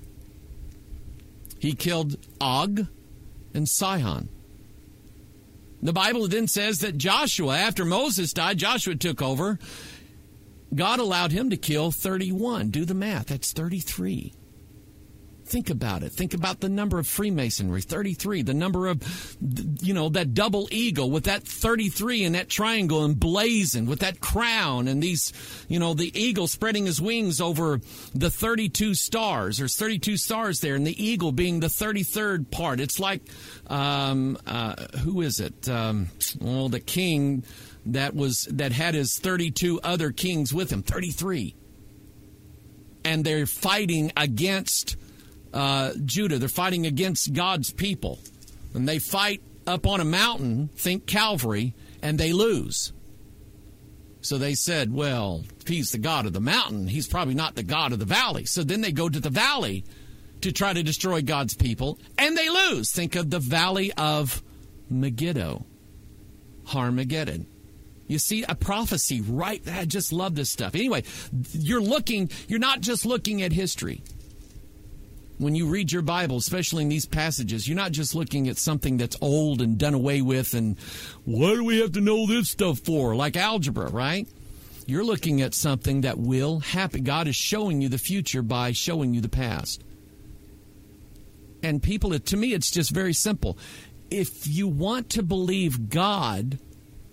He killed Og and Sihon. The Bible then says that Joshua, after Moses died, Joshua took over. God allowed him to kill 31. Do the math. That's 33. Think about it. Think about the number of Freemasonry, 33. The number of, that double eagle with that 33 and that triangle emblazoned with that crown and these, the eagle spreading his wings over the 32 stars. There's 32 stars there, and the eagle being the 33rd part. It's like, who is it? The king that had his 32 other kings with him, 33. And they're fighting against Judah. They're fighting against God's people. And they fight up on a mountain, think Calvary, and they lose. So they said, well, if he's the God of the mountain, he's probably not the God of the valley. So then they go to the valley to try to destroy God's people, and they lose. Think of the valley of Megiddo, Harmageddon. You see a prophecy right. I just love this stuff. Anyway, you're not just looking at history. When you read your Bible, especially in these passages, you're not just looking at something that's old and done away with and what do we have to know this stuff for? Like algebra, right? You're looking at something that will happen. God is showing you the future by showing you the past. And people, to me, it's just very simple. If you want to believe God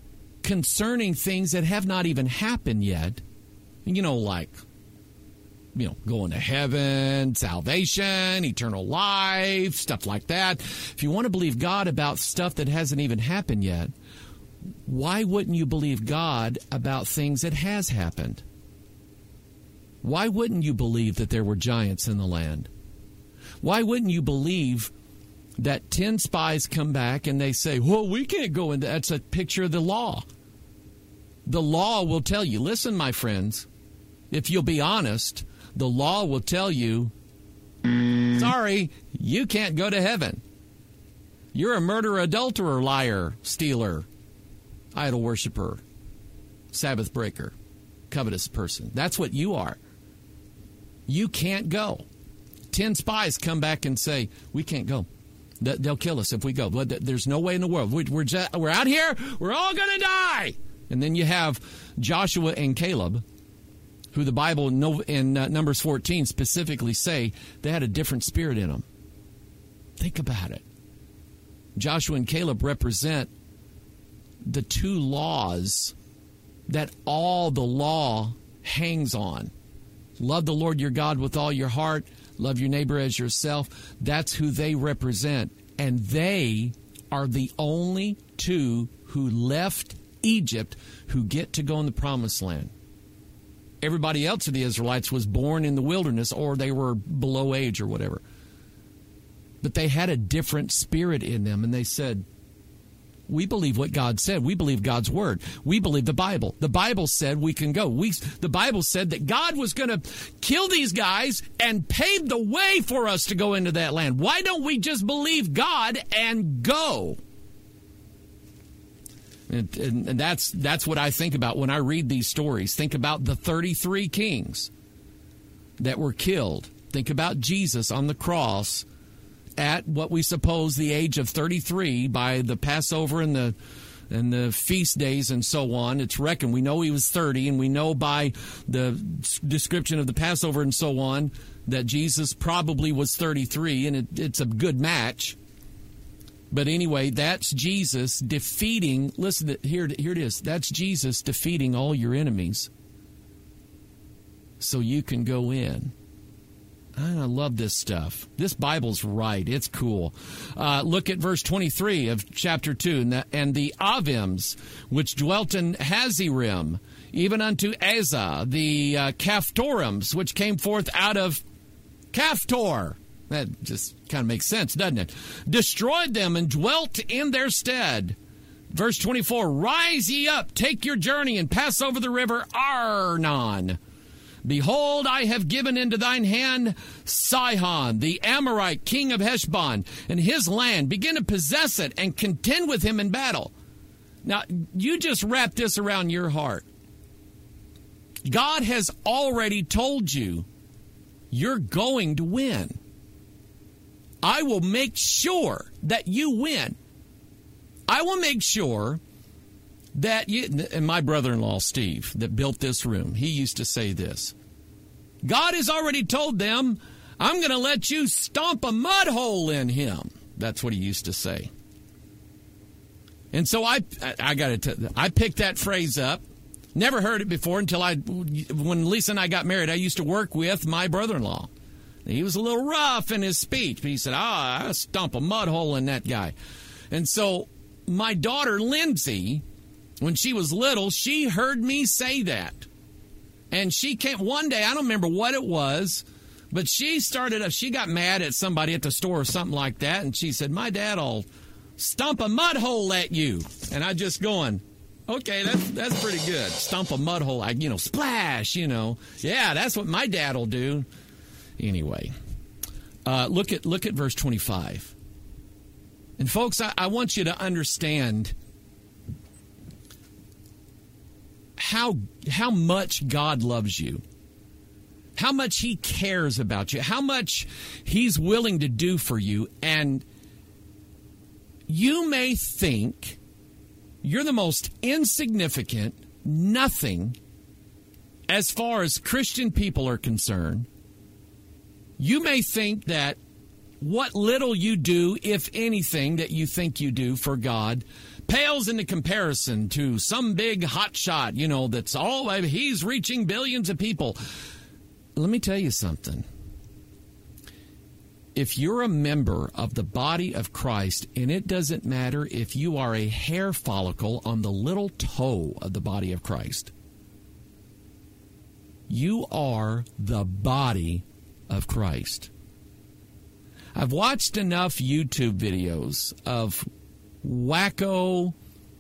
concerning things that have not even happened yet. Like, going to heaven, salvation, eternal life, stuff like that. If you want to believe God about stuff that hasn't even happened yet, why wouldn't you believe God about things that has happened? Why wouldn't you believe that there were giants in the land? Why wouldn't you believe that 10 spies come back and they say, well, we can't go into that's a picture of the law. The law will tell you, listen, my friends, if you'll be honest, the law will tell you, sorry, you can't go to heaven. You're a murderer, adulterer, liar, stealer, idol worshiper, Sabbath breaker, covetous person. That's what you are. You can't go. 10 spies come back and say, we can't go. They'll kill us if we go. There's no way in the world. We're out here. We're all going to die. And then you have Joshua and Caleb, who the Bible in Numbers 14 specifically say they had a different spirit in them. Think about it. Joshua and Caleb represent the two laws that all the law hangs on. Love the Lord your God with all your heart. Love your neighbor as yourself. That's who they represent. And they are the only two who left Egypt who get to go in the promised land. Everybody else of the Israelites was born in the wilderness or they were below age or whatever. But they had a different spirit in them, and they said, we believe what God said. We believe God's word. We believe the Bible. The Bible said we can go. The Bible said that God was going to kill these guys and pave the way for us to go into that land. Why don't we just believe God and go? And that's what I think about when I read these stories. Think about the 33 kings that were killed. Think about Jesus on the cross at what we suppose the age of 33 by the Passover and the feast days and so on. It's reckoned. We know he was 30, and we know by the description of the Passover and so on that Jesus probably was 33, and it's a good match. But anyway, that's Jesus defeating, listen, here it is. That's Jesus defeating all your enemies so you can go in. I love this stuff. This Bible's right. It's cool. Look at verse 23 of chapter 2. And the Avims, which dwelt in Hazerim, even unto Azah, the Caphtorims, which came forth out of Caphtor. That just kind of makes sense, doesn't it? Destroyed them and dwelt in their stead. Verse 24, rise ye up, take your journey, and pass over the river Arnon. Behold, I have given into thine hand Sihon, the Amorite, king of Heshbon, and his land. Begin to possess it and contend with him in battle. Now, you just wrap this around your heart. God has already told you you're going to win. I will make sure that you win. I will make sure that you, and my brother-in-law, Steve, that built this room, he used to say this. God has already told them, I'm going to let you stomp a mud hole in him. That's what he used to say. And so I picked that phrase up. Never heard it before until when Lisa and I got married, I used to work with my brother-in-law. He was a little rough in his speech, but he said, I stomp a mud hole in that guy. And so my daughter, Lindsay, when she was little, she heard me say that. And she came one day, I don't remember what it was, but she got mad at somebody at the store or something like that, and she said, my dad'll stomp a mud hole at you. And I just going, okay, that's pretty good. Stomp a mud hole, splash, Yeah, that's what my dad'll do. Anyway, look at verse 25. And folks, I want you to understand how much God loves you, how much he cares about you, how much he's willing to do for you. And you may think you're the most insignificant, nothing, as far as Christian people are concerned. You may think that what little you do, if anything, that you think you do for God pales into comparison to some big hotshot, that's he's reaching billions of people. Let me tell you something. If you're a member of the body of Christ, and it doesn't matter if you are a hair follicle on the little toe of the body of Christ, you are the body of Christ. I've watched enough YouTube videos of wacko,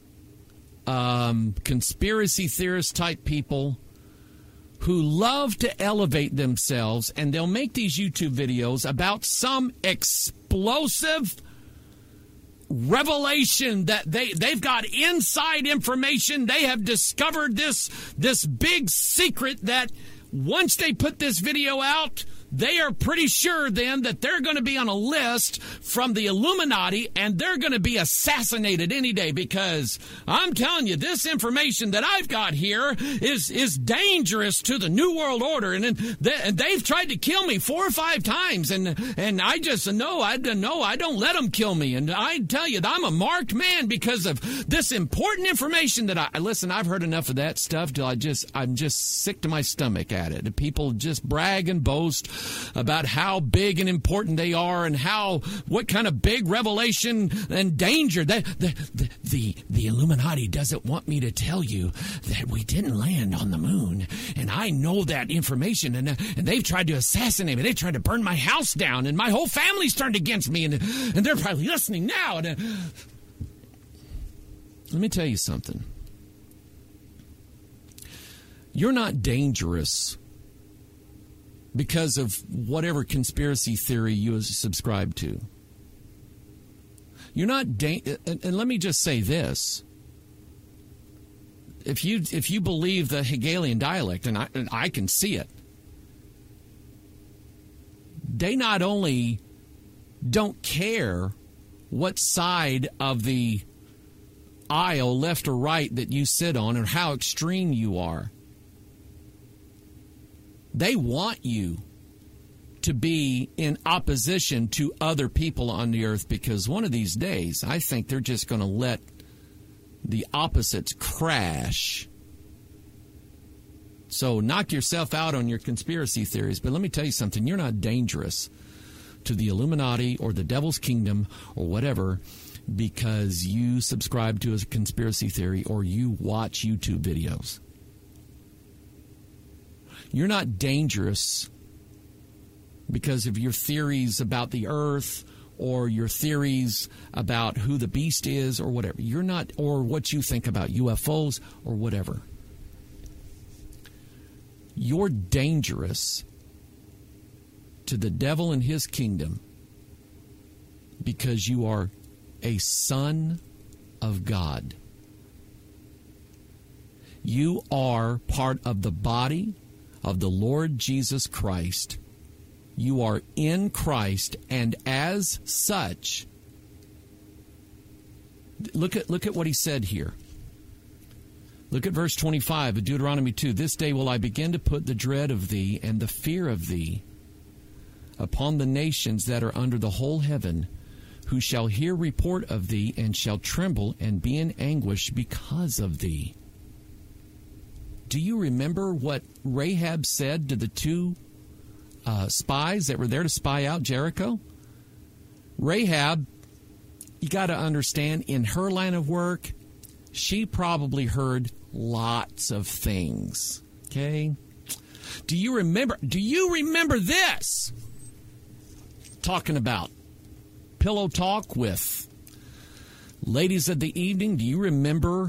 conspiracy theorist type people who love to elevate themselves, and they'll make these YouTube videos about some explosive revelation that they've got inside information. They have discovered this big secret that once they put this video out, they are pretty sure then that they're going to be on a list from the Illuminati, and they're going to be assassinated any day, because I'm telling you, this information that I've got here is dangerous to the New World Order, and they've tried to kill me 4 or 5 times, and I just know I don't let them kill me, and I tell you, I'm a marked man because of this important information that I've heard enough of that stuff till I'm just sick to my stomach at it. People just brag and boast about how big and important they are, and what kind of big revelation and danger that the Illuminati doesn't want me to tell you that we didn't land on the moon, and I know that information, and they've tried to assassinate me. They tried to burn my house down, and my whole family's turned against me, and they're probably listening now. Let me tell you something. You're not dangerous because of whatever conspiracy theory you subscribe to. You're not and let me just say this. If you believe the Hegelian dialect, and I can see it, they not only don't care what side of the aisle, left or right, that you sit on, or how extreme you are. They want you to be in opposition to other people on the earth, because one of these days, I think they're just going to let the opposites crash. So knock yourself out on your conspiracy theories. But let me tell you something. You're not dangerous to the Illuminati or the Devil's Kingdom or whatever because you subscribe to a conspiracy theory or you watch YouTube videos. You're not dangerous because of your theories about the earth or your theories about who the beast is or whatever. You're not, or what you think about UFOs or whatever. You're dangerous to the devil and his kingdom because you are a son of God. You are part of the body of the Lord Jesus Christ. You are in Christ, and as such, look at what he said here. Look at verse 25 of Deuteronomy 2. This day will I begin to put the dread of thee and the fear of thee upon the nations that are under the whole heaven, who shall hear report of thee and shall tremble and be in anguish because of thee. Do you remember what Rahab said to the two spies that were there to spy out Jericho? Rahab, you got to understand, in her line of work, she probably heard lots of things. Okay? Do you remember this? Talking about pillow talk with ladies of the evening. Do you remember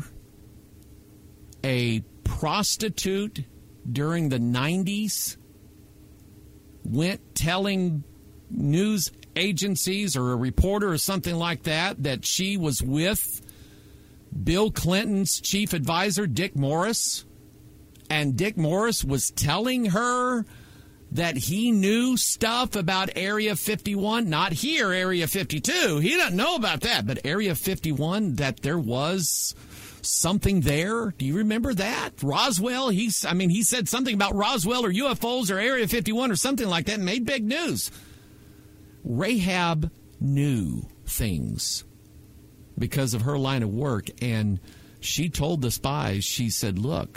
a prostitute during the 90s went telling news agencies or a reporter or something like that she was with Bill Clinton's chief advisor, Dick Morris, and Dick Morris was telling her that he knew stuff about Area 51, not here, Area 52. He doesn't know about that, but Area 51, that there was something there. Do you remember that? Roswell, he said something about Roswell or UFOs or Area 51 or something like that and made big news. Rahab knew things. because of her line of work. And she told the spies, she said, look,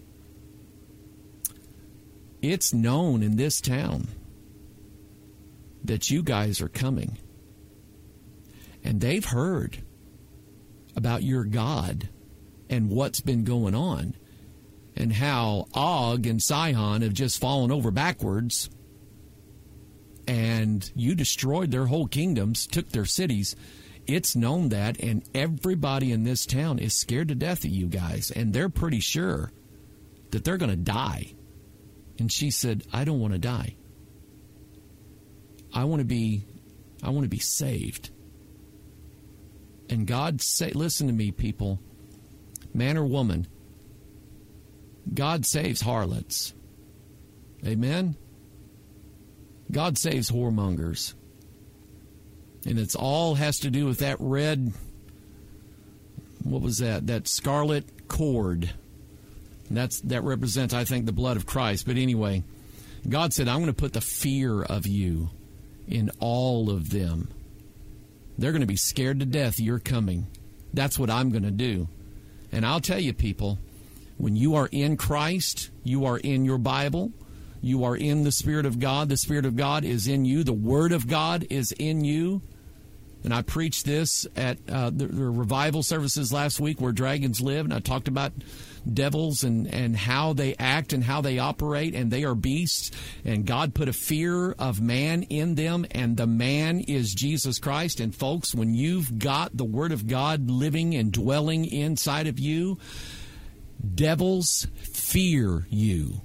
it's known in this town that you guys are coming. And they've heard about your God and what's been going on, and how Og and Sihon have just fallen over backwards, and you destroyed their whole kingdoms, took their cities. It's known that, and everybody in this town is scared to death of you guys, and they're pretty sure that they're going to die. And she said, I don't want to die. I want to be saved. And God say, listen to me, people, man or woman, God saves harlots. Amen? God saves whoremongers. And it's all has to do with that red, what was that? That scarlet cord. And that represents, I think, the blood of Christ. But anyway, God said, I'm going to put the fear of you in all of them. They're going to be scared to death you're coming. That's what I'm going to do. And I'll tell you, people, when you are in Christ, you are in your Bible, you are in the Spirit of God. The Spirit of God is in you. The Word of God is in you. And I preached this at the revival services last week where dragons live, and I talked about devils and how they act and how they operate, and they are beasts, and God put a fear of man in them, and the man is Jesus Christ. And folks, when you've got the Word of God living and dwelling inside of you, devils fear you.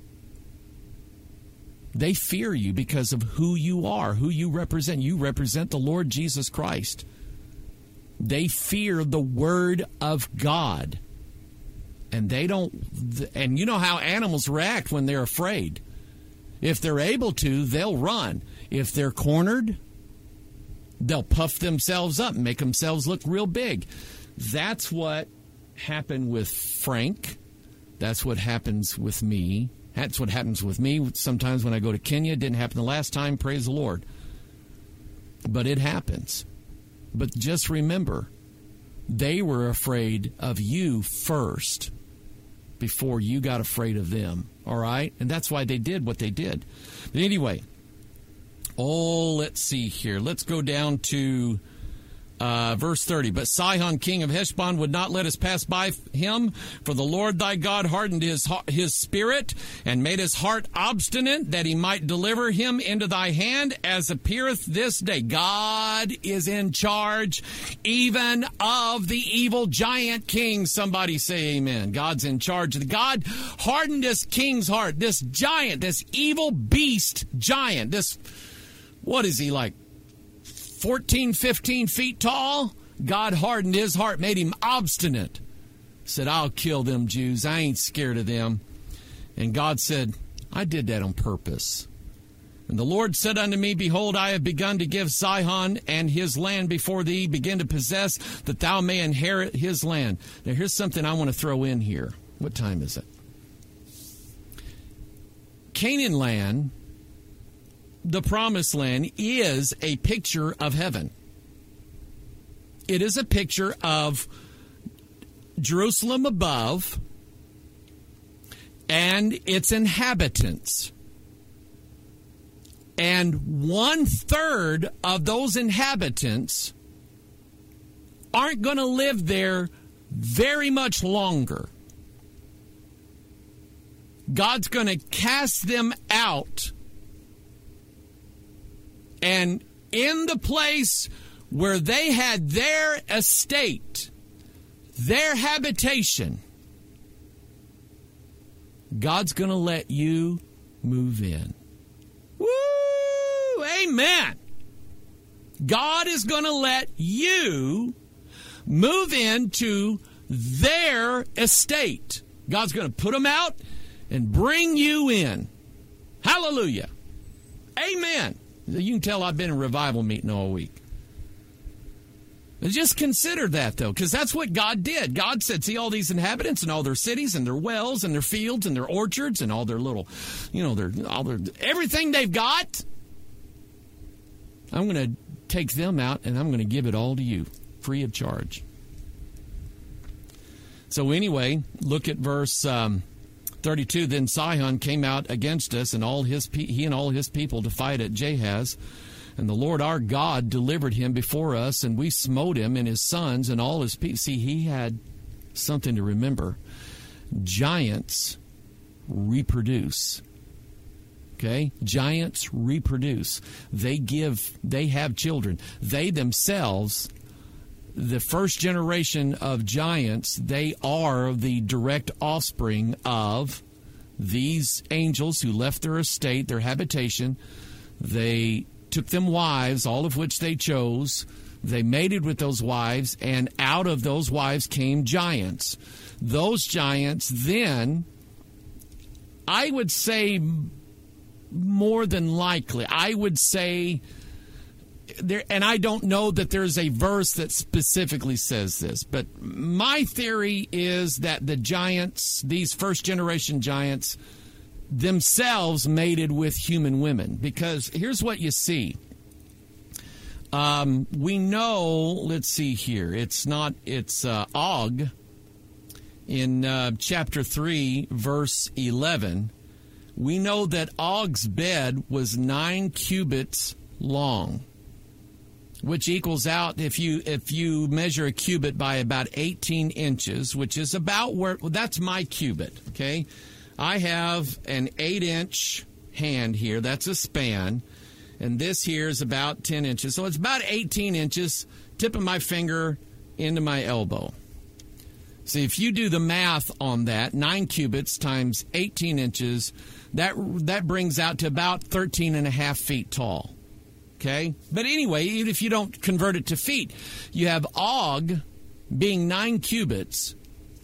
They fear you because of who you are, who you represent. You represent the Lord Jesus Christ. They fear the Word of God. And they don't, and you know how animals react when they're afraid. If they're able to, they'll run. If they're cornered, they'll puff themselves up and make themselves look real big. That's what happened with Frank. That's what happens with me. That's what happens with me sometimes when I go to Kenya. It didn't happen the last time, praise the Lord. But it happens. But just remember, they were afraid of you first before you got afraid of them, all right? And that's why they did what they did. But anyway, let's see here. Let's go down to verse 30. But Sihon, king of Heshbon, would not let us pass by him, for the Lord thy God hardened his spirit and made his heart obstinate, that he might deliver him into thy hand, as appeareth this day. God is in charge even of the evil giant king. Somebody say amen. God's in charge. God hardened this king's heart, this giant, this evil beast giant. This, what is he, like 14, 15 feet tall? God hardened his heart, made him obstinate. Said, I'll kill them Jews. I ain't scared of them. And God said, I did that on purpose. And the Lord said unto me, behold, I have begun to give Sihon and his land before thee, begin to possess, that thou may inherit his land. Now here's something I want to throw in here. What time is it? Canaan land, the promised land, is a picture of heaven. It is a picture of Jerusalem above and its inhabitants. And 1/3 of those inhabitants aren't going to live there very much longer. God's going to cast them out. And in the place where they had their estate, their habitation, God's going to let you move in. Woo! Amen. God is going to let you move into their estate. God's going to put them out and bring you in. Hallelujah. Amen. You can tell I've been in revival meeting all week. Just consider that, though, because that's what God did. God said, see all these inhabitants and all their cities and their wells and their fields and their orchards and all their little, everything they've got. I'm going to take them out and I'm going to give it all to you. free of charge. So anyway, look at verse 32. Then Sihon came out against us, and he and all his people to fight at Jahaz. And the Lord our God delivered him before us, and we smote him and his sons and all his people. See, he had something to remember. Giants reproduce. Okay? Giants reproduce. They have children. They themselves, the first generation of giants, they are the direct offspring of these angels who left their estate, their habitation. They took them wives, all of which they chose. They mated with those wives, and out of those wives came giants. Those giants then, I would say more than likely, I would say, and I don't know that there's a verse that specifically says this, but my theory is that the giants, these first-generation giants, themselves mated with human women. Because here's what you see. We know, let's see here, it's Og in chapter 3, verse 11. We know that Og's bed was 9 cubits long, which equals out, if you measure a cubit by about 18 inches, which is about that's my cubit, okay? I have an 8-inch hand here. That's a span. And this here is about 10 inches. So it's about 18 inches, tip of my finger into my elbow. See, if you do the math on that, 9 cubits times 18 inches, that brings out to about 13 and a half feet tall. Okay? But anyway, even if you don't convert it to feet, you have Og being 9 cubits.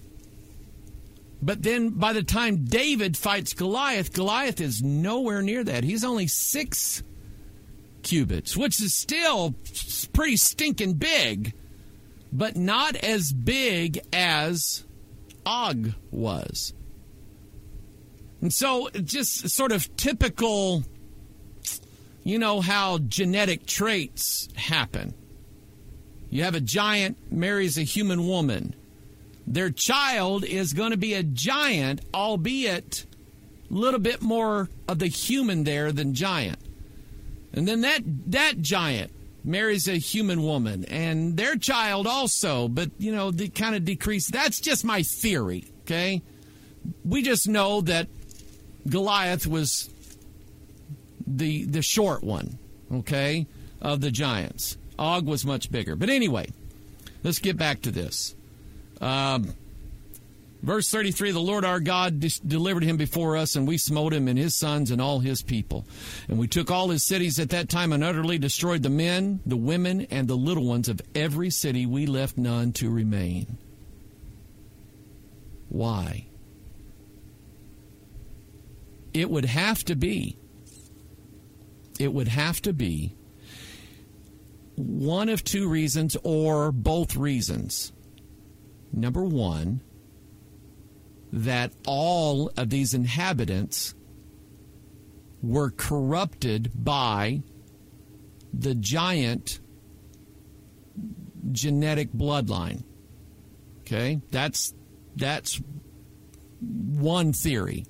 But then by the time David fights Goliath, Goliath is nowhere near that. He's only 6 cubits, which is still pretty stinking big, but not as big as Og was. And so just sort of typical, you know how genetic traits happen. You have a giant marries a human woman. Their child is going to be a giant, albeit a little bit more of the human there than giant. And then that giant marries a human woman, and their child also, but, you know, they kind of decrease. That's just my theory, okay? We just know that Goliath was the short one, okay, of the giants. Og was much bigger. But anyway, let's get back to this. Verse 33, the Lord our God delivered him before us, and we smote him and his sons and all his people. And we took all his cities at that time and utterly destroyed the men, the women, and the little ones of every city. We left none to remain. Why? It would have to be one of two reasons or both reasons. Number one, that all of these inhabitants were corrupted by the giant genetic bloodline. Okay? That's one theory.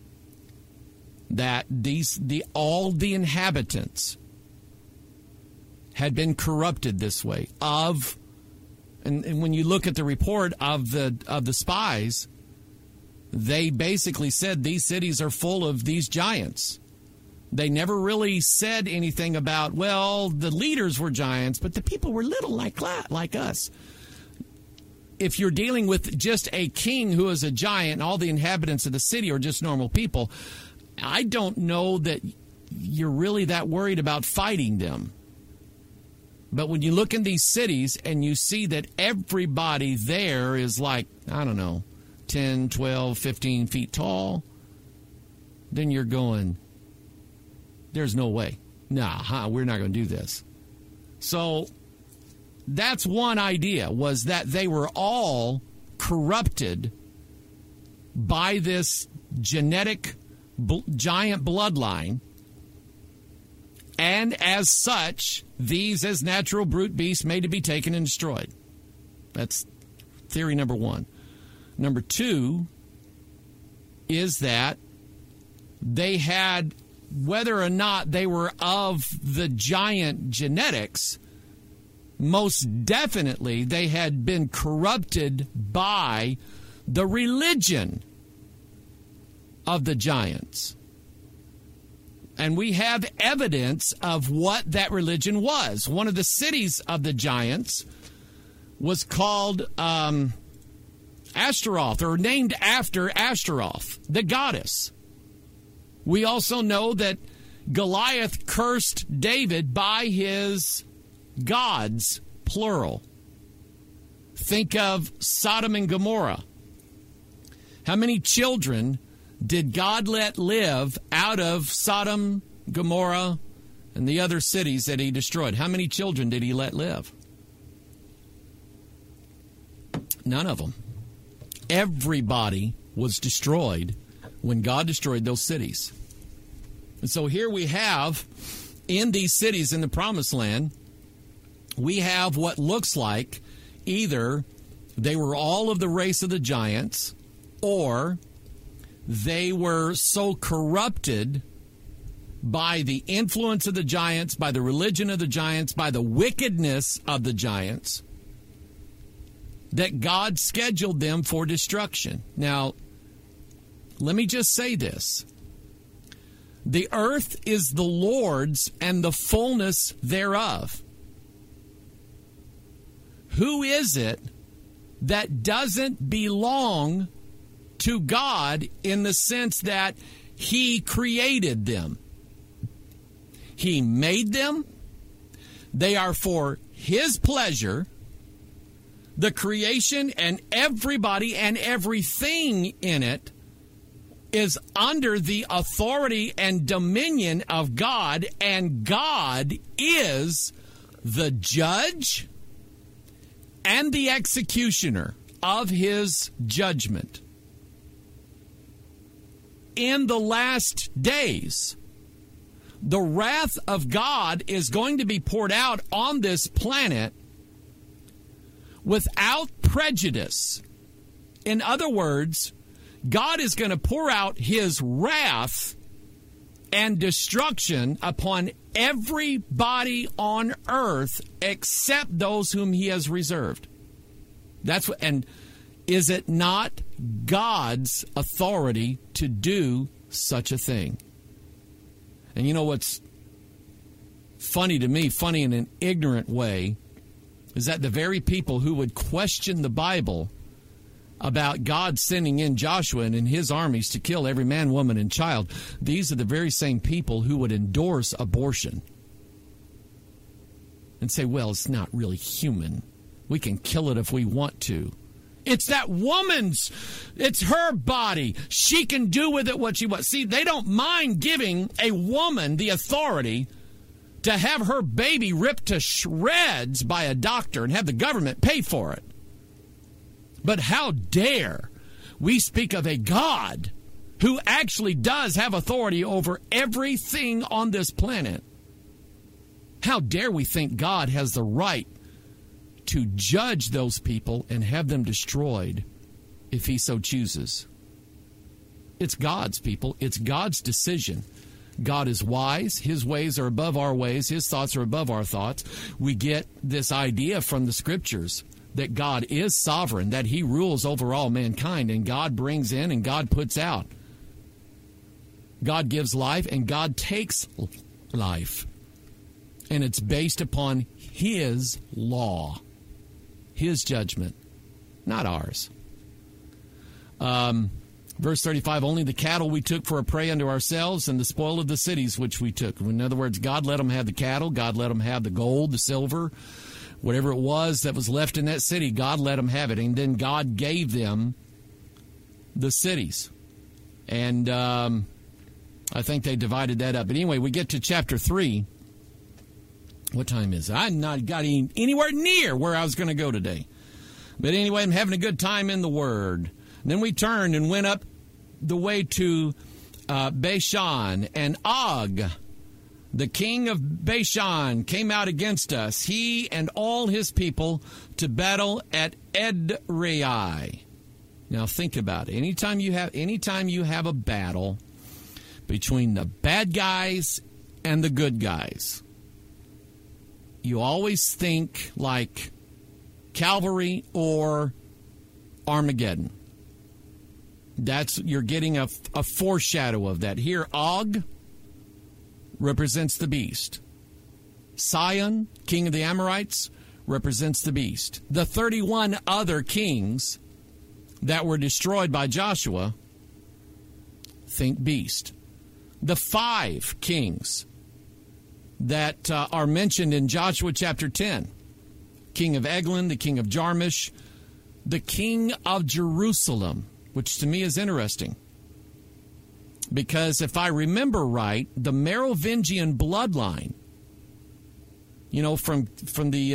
That all the inhabitants had been corrupted this way. And when you look at the report of the spies, they basically said these cities are full of these giants. They never really said anything about, well, the leaders were giants, but the people were little like us. If you're dealing with just a king who is a giant and all the inhabitants of the city are just normal people, I don't know that you're really that worried about fighting them. But when you look in these cities and you see that everybody there is like, I don't know, 10, 12, 15 feet tall, then you're going, there's no way. Nah, we're not going to do this. So that's one idea, was that they were all corrupted by this genetic giant bloodline, and as such, these as natural brute beasts made to be taken and destroyed. That's theory number one. Number two is that they had, whether or not they were of the giant genetics, most definitely they had been corrupted by the religion of the giants. And we have evidence of what that religion was. One of the cities of the giants was called Ashtaroth, or named after Ashtaroth, the goddess. We also know that Goliath cursed David by his gods, plural. Think of Sodom and Gomorrah. How many children did God let live out of Sodom, Gomorrah, and the other cities that he destroyed? How many children did he let live? None of them. Everybody was destroyed when God destroyed those cities. And so here we have, in these cities in the Promised Land, we have what looks like either they were all of the race of the giants, or they were so corrupted by the influence of the giants, by the religion of the giants, by the wickedness of the giants, that God scheduled them for destruction. Now, let me just say this. The earth is the Lord's and the fullness thereof. Who is it that doesn't belong to God in the sense that he created them? He made them. They are for his pleasure. The creation and everybody and everything in it is under the authority and dominion of God, and God is the judge and the executioner of his judgment. In the last days, the wrath of God is going to be poured out on this planet without prejudice. In other words, God is going to pour out his wrath and destruction upon everybody on earth except those whom he has reserved. That's what, and is it not God's authority to do such a thing? And you know what's funny to me, funny in an ignorant way, is that the very people who would question the Bible about God sending in Joshua and in his armies to kill every man, woman, and child, these are the very same people who would endorse abortion and say, well, it's not really human. We can kill it if we want to. It's that woman's, it's her body. She can do with it what she wants. See, they don't mind giving a woman the authority to have her baby ripped to shreds by a doctor and have the government pay for it. But how dare we speak of a God who actually does have authority over everything on this planet? How dare we think God has the right to judge those people and have them destroyed if he so chooses? It's God's, people. It's God's decision. God is wise. His ways are above our ways. His thoughts are above our thoughts. We get this idea from the Scriptures that God is sovereign, that he rules over all mankind, and God brings in and God puts out. God gives life and God takes life. And it's based upon his law, his judgment, not ours. Verse 35, only the cattle we took for a prey unto ourselves, and the spoil of the cities which we took. In other words, God let them have the cattle, God let them have the gold, the silver, whatever it was that was left in that city, God let them have it. And then God gave them the cities. And I think they divided that up. But anyway, we get to chapter 3. What time is it? I've not got anywhere near where I was going to go today. But anyway, I'm having a good time in the Word. And then we turned and went up the way to Bashan and Og, The king of Bashan came out against us, he and all his people, to battle at Edrei. Now think about it. Anytime you have a battle between the bad guys and the good guys, you always think like Calvary or Armageddon. You're getting a foreshadow of that. Here, Og represents the beast. Sihon, king of the Amorites, represents the beast. The 31 other kings that were destroyed by Joshua, think beast. The 5 kings that are mentioned in Joshua chapter 10, king of Eglon, the king of Jarmuth, the king of Jerusalem, which to me is interesting. Because if I remember right, the Merovingian bloodline, from the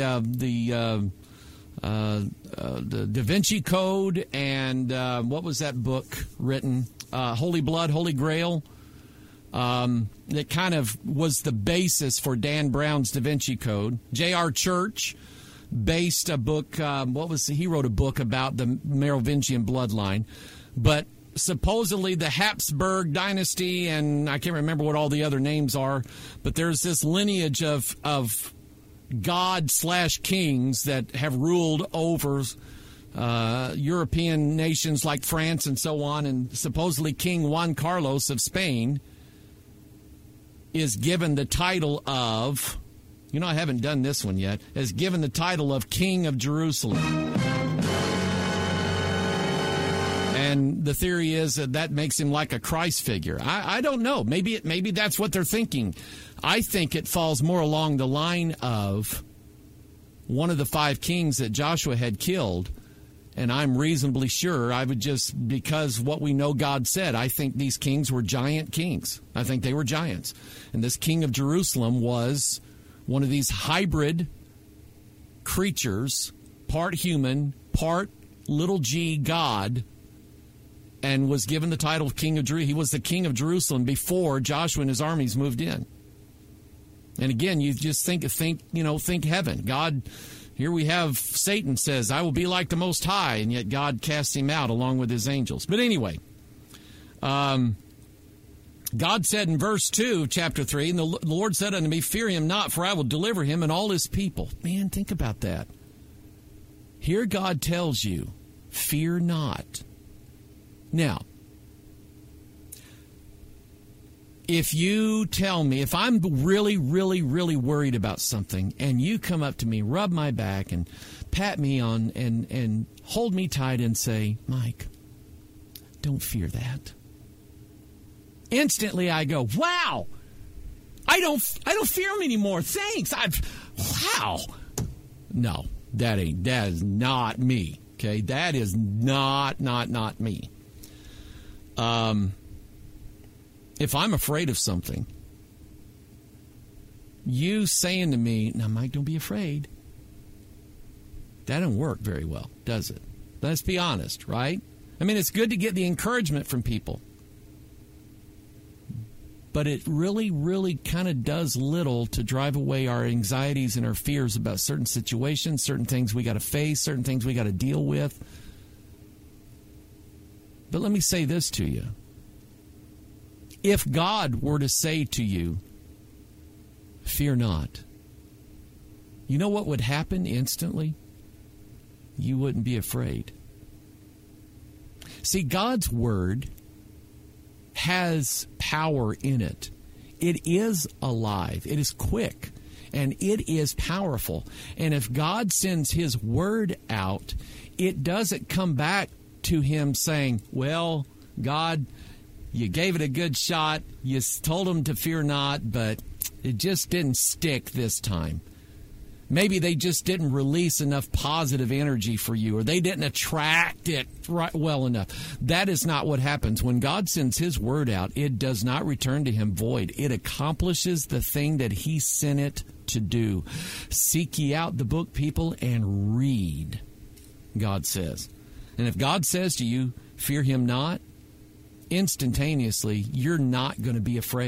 Da Vinci Code and what was that book written? Holy Blood, Holy Grail. That kind of was the basis for Dan Brown's Da Vinci Code. J.R. Church based a book. He wrote a book about the Merovingian bloodline, but supposedly the Habsburg dynasty, and I can't remember what all the other names are, but there's this lineage of God/kings that have ruled over European nations like France and so on, and supposedly King Juan Carlos of Spain is given the title of, I haven't done this one yet, is given the title of King of Jerusalem. And the theory is that makes him like a Christ figure. I don't know. Maybe that's what they're thinking. I think it falls more along the line of one of the 5 kings that Joshua had killed. And I'm reasonably sure because what we know God said, I think these kings were giant kings. I think they were giants. And this king of Jerusalem was one of these hybrid creatures, part human, part little g God, and was given the title of King of Jerusalem. He was the king of Jerusalem before Joshua and his armies moved in. And again, you just think heaven. God, here we have Satan says, I will be like the Most High, and yet God casts him out along with his angels. But anyway, God said in verse 2, chapter 3, and the Lord said unto me, fear him not, for I will deliver him and all his people. Man, think about that. Here God tells you, fear not. Now, if you tell me, if I'm really, really, really worried about something, and you come up to me, rub my back, and pat me on, and hold me tight and say, Mike, don't fear that. Instantly I go, wow, I don't fear him anymore. Thanks. Wow. No, that is not me. Okay, that is not me. If I'm afraid of something, you saying to me, now, Mike, don't be afraid, that don't work very well, does it? Let's be honest, right? I mean, it's good to get the encouragement from people, but it really, really kind of does little to drive away our anxieties and our fears about certain situations, certain things we got to face, certain things we got to deal with. But let me say this to you. If God were to say to you, fear not, you know what would happen instantly? You wouldn't be afraid. See, God's word has power in it. It is alive. It is quick. And it is powerful. And if God sends his word out, it doesn't come back to him saying, well, God, you gave it a good shot. You told them to fear not, but it just didn't stick this time. Maybe they just didn't release enough positive energy for you, or they didn't attract it right well enough. That is not what happens. When God sends his word out, it does not return to him void. It accomplishes the thing that he sent it to do. Seek ye out the book, people, and read, God says. And if God says to you, fear him not, instantaneously, you're not going to be afraid.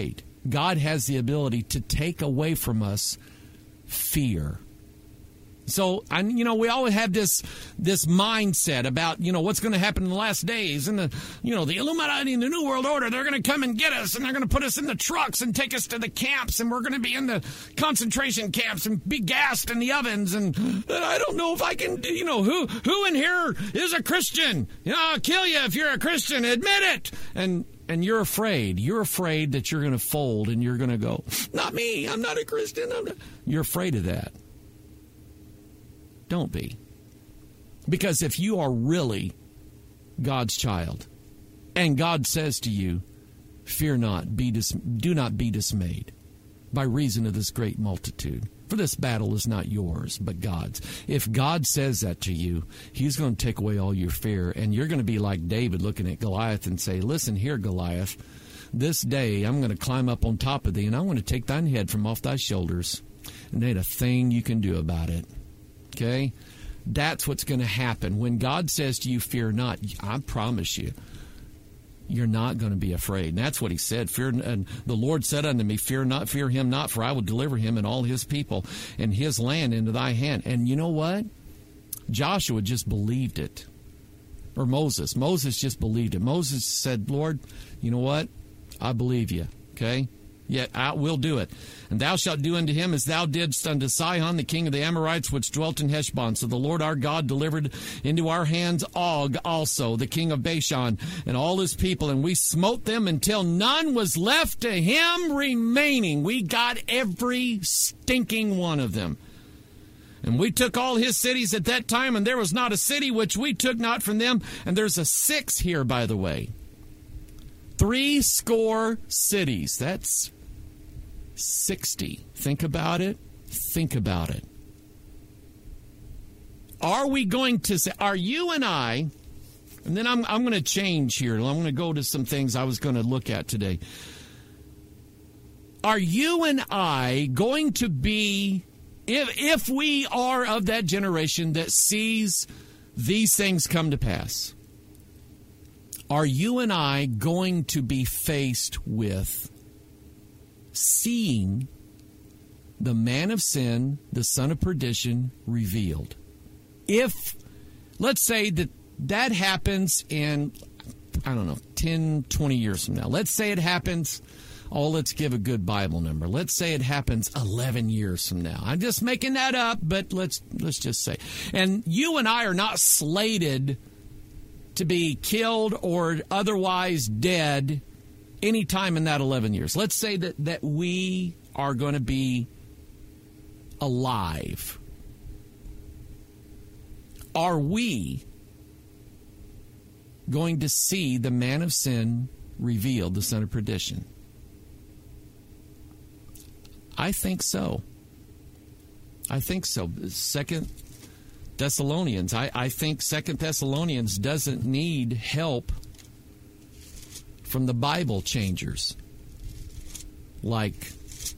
God has the ability to take away from us fear. So, we always have this mindset about, what's going to happen in the last days. And, the Illuminati and the New World Order, they're going to come and get us, and they're going to put us in the trucks and take us to the camps, and we're going to be in the concentration camps and be gassed in the ovens. And I don't know if I can, who in here is a Christian? I'll kill you if you're a Christian. Admit it. And you're afraid. You're afraid that you're going to fold and you're going to go, not me. I'm not a Christian. You're afraid of that. Don't be. Because if you are really God's child, and God says to you, fear not, do not be dismayed by reason of this great multitude. For this battle is not yours, but God's. If God says that to you, he's going to take away all your fear, and you're going to be like David looking at Goliath and say, listen here, Goliath, this day I'm going to climb up on top of thee, and I'm going to take thine head from off thy shoulders, and there ain't a thing you can do about it. Okay? That's what's going to happen. When God says to you, fear not, I promise you, you're not going to be afraid. And that's what he said. And the Lord said unto me, fear him not, for I will deliver him and all his people and his land into thy hand. And you know what? Joshua just believed it. Or Moses. Moses just believed it. Moses said, Lord, you know what? I believe you. Okay? Yet I will do it. And thou shalt do unto him as thou didst unto Sihon, the king of the Amorites, which dwelt in Heshbon. So the Lord our God delivered into our hands Og also, the king of Bashan, and all his people. And we smote them until none was left to him remaining. We got every stinking one of them. And we took all his cities at that time, and there was not a city which we took not from them. And there's a 6 here, by the way. 60 cities. That's 60. Think about it. Think about it. Are we going to say, are you and I, and then I'm going to change here. I'm going to go to some things I was going to look at today. Are you and I going to be, if we are of that generation that sees these things come to pass, are you and I going to be faced with seeing the man of sin, the son of perdition, revealed? If, let's say that happens in, 10, 20 years from now. Let's say it happens, let's give a good Bible number. Let's say it happens 11 years from now. I'm just making that up, but let's just say. And you and I are not slated to be killed or otherwise dead any time in that 11 years. Let's say that we are going to be alive. Are we going to see the man of sin revealed, the son of perdition? I think so. I think so. 2 Thessalonians. I think 2 Thessalonians doesn't need help from the Bible changers like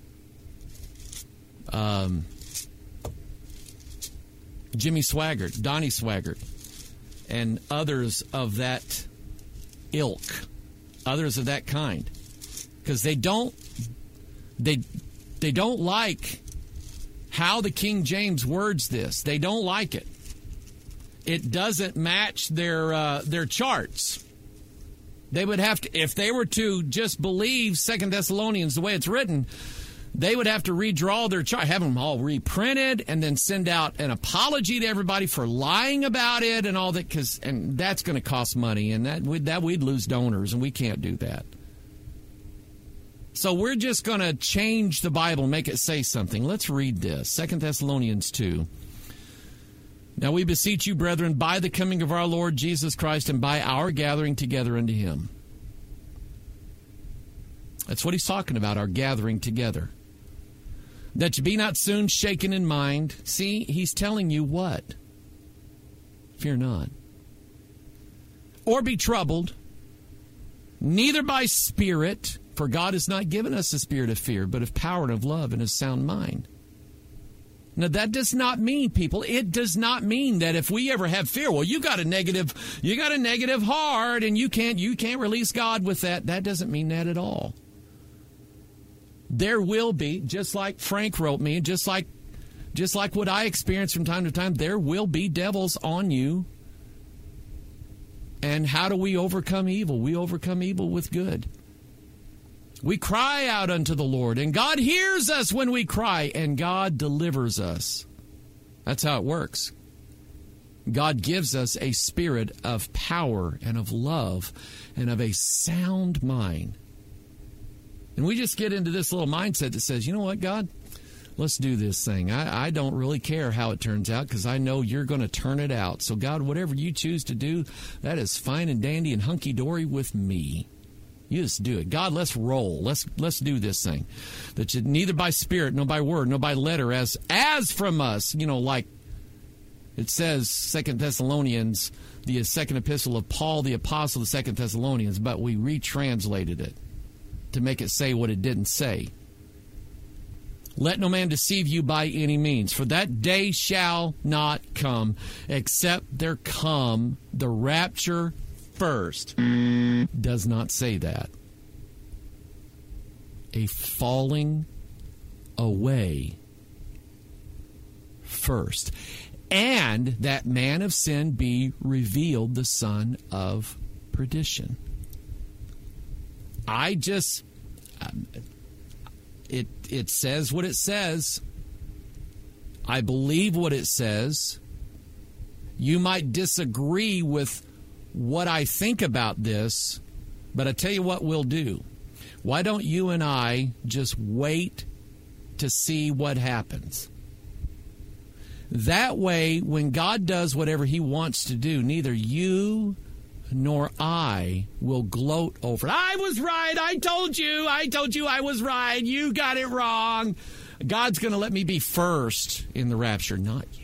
Jimmy Swaggart, Donnie Swaggart, and others of that ilk, others of that kind, because they don't like how the King James words this. They don't like it. It doesn't match their charts. They would have to, if they were to just believe 2 Thessalonians the way it's written, they would have to redraw their chart, have them all reprinted, and then send out an apology to everybody for lying about it and all that, and that's going to cost money, and we'd lose donors, and we can't do that. So we're just going to change the Bible and make it say something. Let's read this, 2 Thessalonians 2. Now we beseech you, brethren, by the coming of our Lord Jesus Christ and by our gathering together unto him. That's what he's talking about, our gathering together. That you be not soon shaken in mind. See, he's telling you what? Fear not. Or be troubled, neither by spirit, for God has not given us a spirit of fear, but of power and of love and of sound mind. Now, that does not mean, people, it does not mean that if we ever have fear, well, you got a negative heart and you can't release God with that. That doesn't mean that at all. There will be, just like Frank wrote me, just like what I experience from time to time, there will be devils on you. And how do we overcome evil? We overcome evil with good. We cry out unto the Lord, and God hears us when we cry, and God delivers us. That's how it works. God gives us a spirit of power and of love and of a sound mind. And we just get into this little mindset that says, you know what, God? Let's do this thing. I don't really care how it turns out because I know you're going to turn it out. So, God, whatever you choose to do, that is fine and dandy and hunky-dory with me. You just do it. God, let's roll. Let's do this thing. That you, neither by spirit, nor by word, nor by letter, as from us, like it says, 2 Thessalonians, the second epistle of Paul the apostle, the 2 Thessalonians, but we retranslated it to make it say what it didn't say. Let no man deceive you by any means, for that day shall not come, except there come the rapture first. Does not say that. A falling away first. And that man of sin be revealed, the son of perdition. It says what it says. I believe what it says. You might disagree with what I think about this, but I tell you what we'll do. Why don't you and I just wait to see what happens? That way, when God does whatever he wants to do, neither you nor I will gloat over it. I was right. I told you I was right. You got it wrong. God's going to let me be first in the rapture, not you.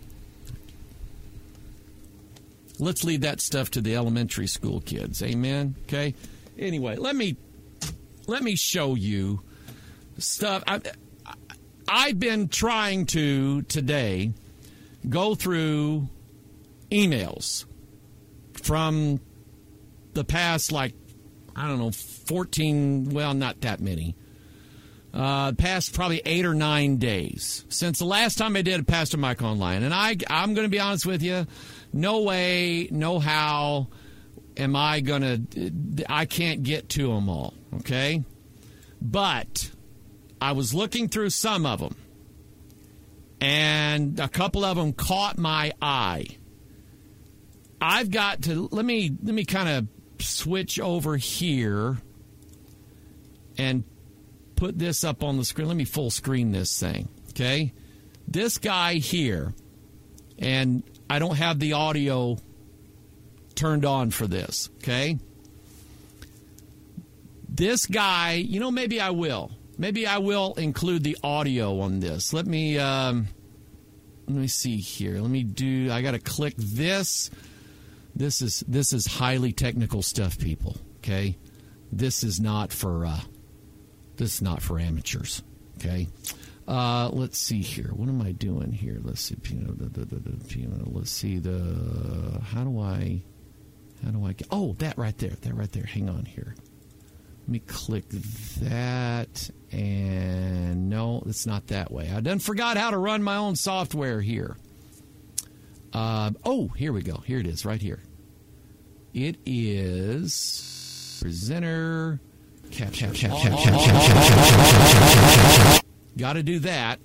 Let's leave that stuff to the elementary school kids. Amen? Okay? Anyway, let me show you stuff. I've been trying to, today, go through emails from the past, 14, well, not that many. Past probably 8 or 9 days since the last time I did a Pastor Mike Online. And I'm going to be honest with you, no way, no how am I going to, I can't get to them all, okay? But I was looking through some of them, and a couple of them caught my eye. I've got to, let me kind of switch over here and put this up on the screen. Let me full screen this thing, okay? This guy here, and I don't have the audio turned on for this, okay? This guy, maybe I will. Maybe I will include the audio on this. Let me see here. I got to click this. This is highly technical stuff, people, okay? This is not for amateurs, okay? Let's see here. What am I doing here? Let's see. Let's see how do I get, that right there. Hang on here. Let me click that, and no, it's not that way. I done forgot how to run my own software here. Here we go. Here it is, right here. It is presenter capture. Gotta do that.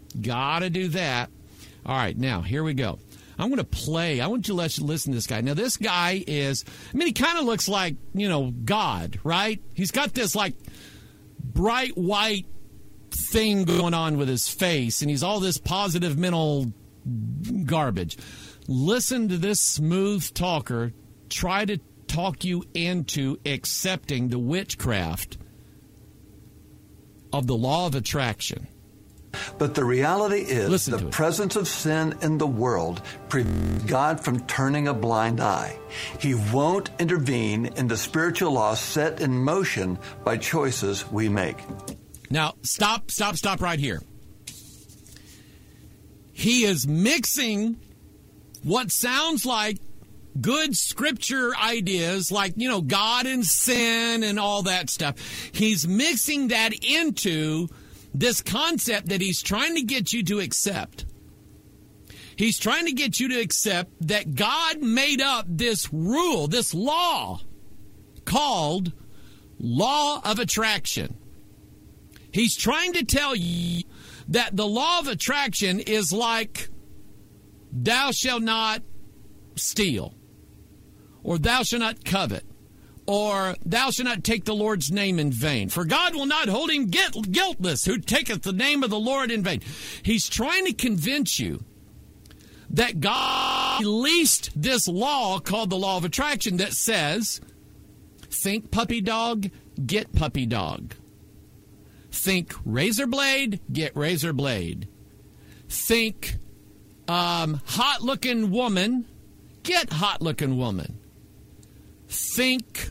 All right, now, here we go. I'm going to play. I want you to listen to this guy. Now, this guy is, he kind of looks like, God, right? He's got this, bright white thing going on with his face, and he's all this positive mental garbage. Listen to this smooth talker try to talk you into accepting the witchcraft of the law of attraction. But the reality is the presence of sin in the world prevents God from turning a blind eye. He won't intervene in the spiritual law set in motion by choices we make. Now, stop right here. He is mixing what sounds like good scripture ideas like, God and sin and all that stuff. He's mixing that into this concept that he's trying to get you to accept. He's trying to get you to accept that God made up this rule, this law called law of attraction. He's trying to tell you that the law of attraction is like thou shalt not steal, or thou shalt not covet, or thou shalt not take the Lord's name in vain. For God will not hold him guiltless who taketh the name of the Lord in vain. He's trying to convince you that God released this law called the law of attraction that says, think puppy dog, get puppy dog. Think razor blade, get razor blade. Think hot-looking woman, get hot-looking woman. Think,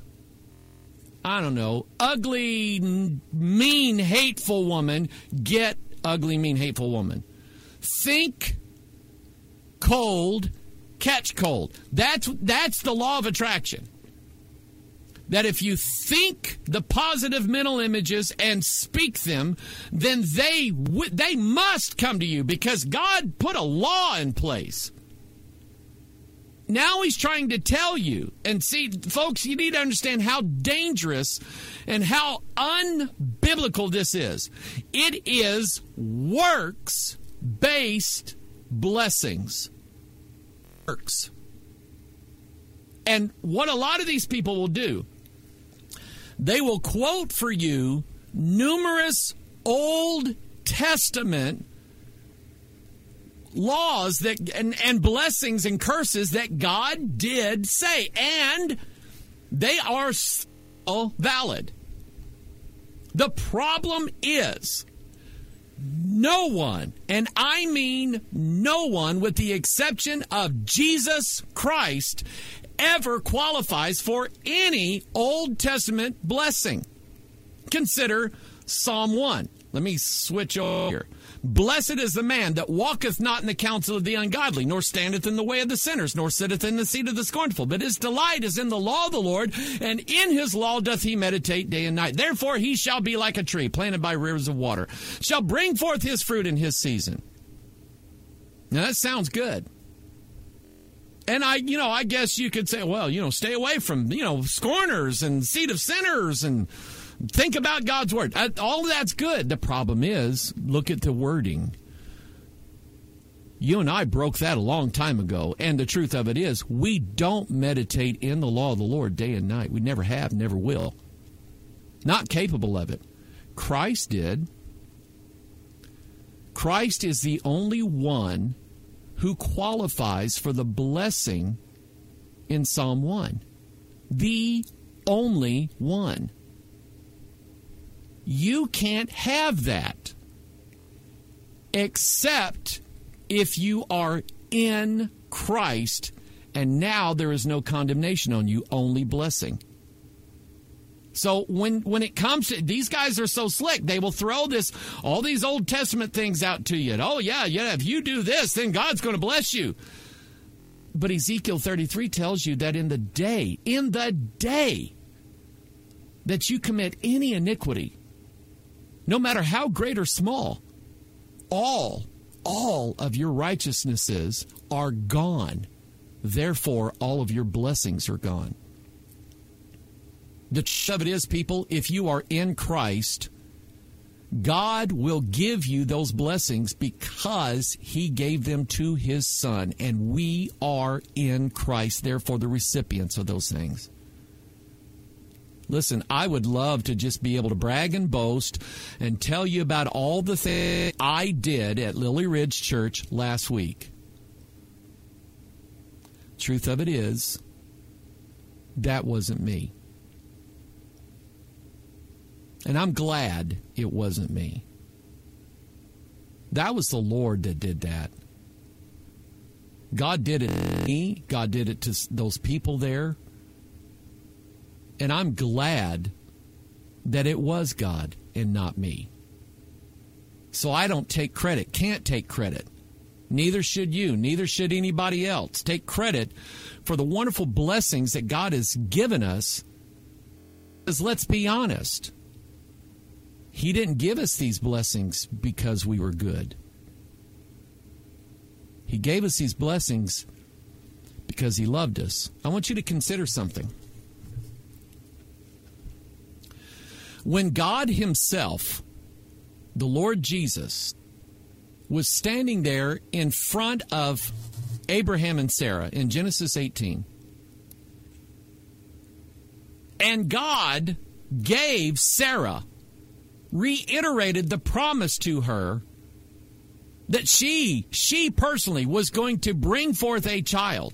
ugly, mean, hateful woman, get ugly, mean, hateful woman. Think cold, catch cold. That's the law of attraction. That if you think the positive mental images and speak them, then they must come to you because God put a law in place. Now he's trying to tell you, and see, folks, you need to understand how dangerous and how unbiblical this is. It is works-based blessings. Works. And what a lot of these people will do, they will quote for you numerous Old Testament laws that and blessings and curses that God did say, and they are still valid. The problem is no one, and I mean no one with the exception of Jesus Christ, ever qualifies for any Old Testament blessing. Consider Psalm 1. Let me switch over here. Blessed is the man that walketh not in the counsel of the ungodly, nor standeth in the way of the sinners, nor sitteth in the seat of the scornful. But his delight is in the law of the Lord, and in his law doth he meditate day and night. Therefore he shall be like a tree planted by rivers of water, shall bring forth his fruit in his season. Now that sounds good. And I guess you could say, well, stay away from, scorners and seat of sinners and think about God's word. All of that's good. The problem is, look at the wording. You and I broke that a long time ago. And the truth of it is, we don't meditate in the law of the Lord day and night. We never have, never will. Not capable of it. Christ did. Christ is the only one who qualifies for the blessing in Psalm 1. The only one. You can't have that except if you are in Christ, and now there is no condemnation on you, only blessing. So when it comes to, these guys are so slick, they will throw all these Old Testament things out to you. And, oh, yeah, if you do this, then God's going to bless you. But Ezekiel 33 tells you that in the day that you commit any iniquity, no matter how great or small, all of your righteousnesses are gone. Therefore, all of your blessings are gone. The truth of it is, people, if you are in Christ, God will give you those blessings because he gave them to his Son, and we are in Christ, therefore the recipients of those things. Listen, I would love to just be able to brag and boast and tell you about all the things I did at Lily Ridge Church last week. Truth of it is, that wasn't me. And I'm glad it wasn't me. That was the Lord that did that. God did it to me. God did it to those people there. And I'm glad that it was God and not me. So I don't take credit, can't take credit Neither should you. Neither should anybody else take credit for the wonderful blessings that God has given us. Because let's be honest, He didn't give us these blessings because we were good. He gave us these blessings because He loved us. I want you to consider something. When God Himself, the Lord Jesus, was standing there in front of Abraham and Sarah in Genesis 18, and God gave Sarah, reiterated the promise to her that she personally was going to bring forth a child.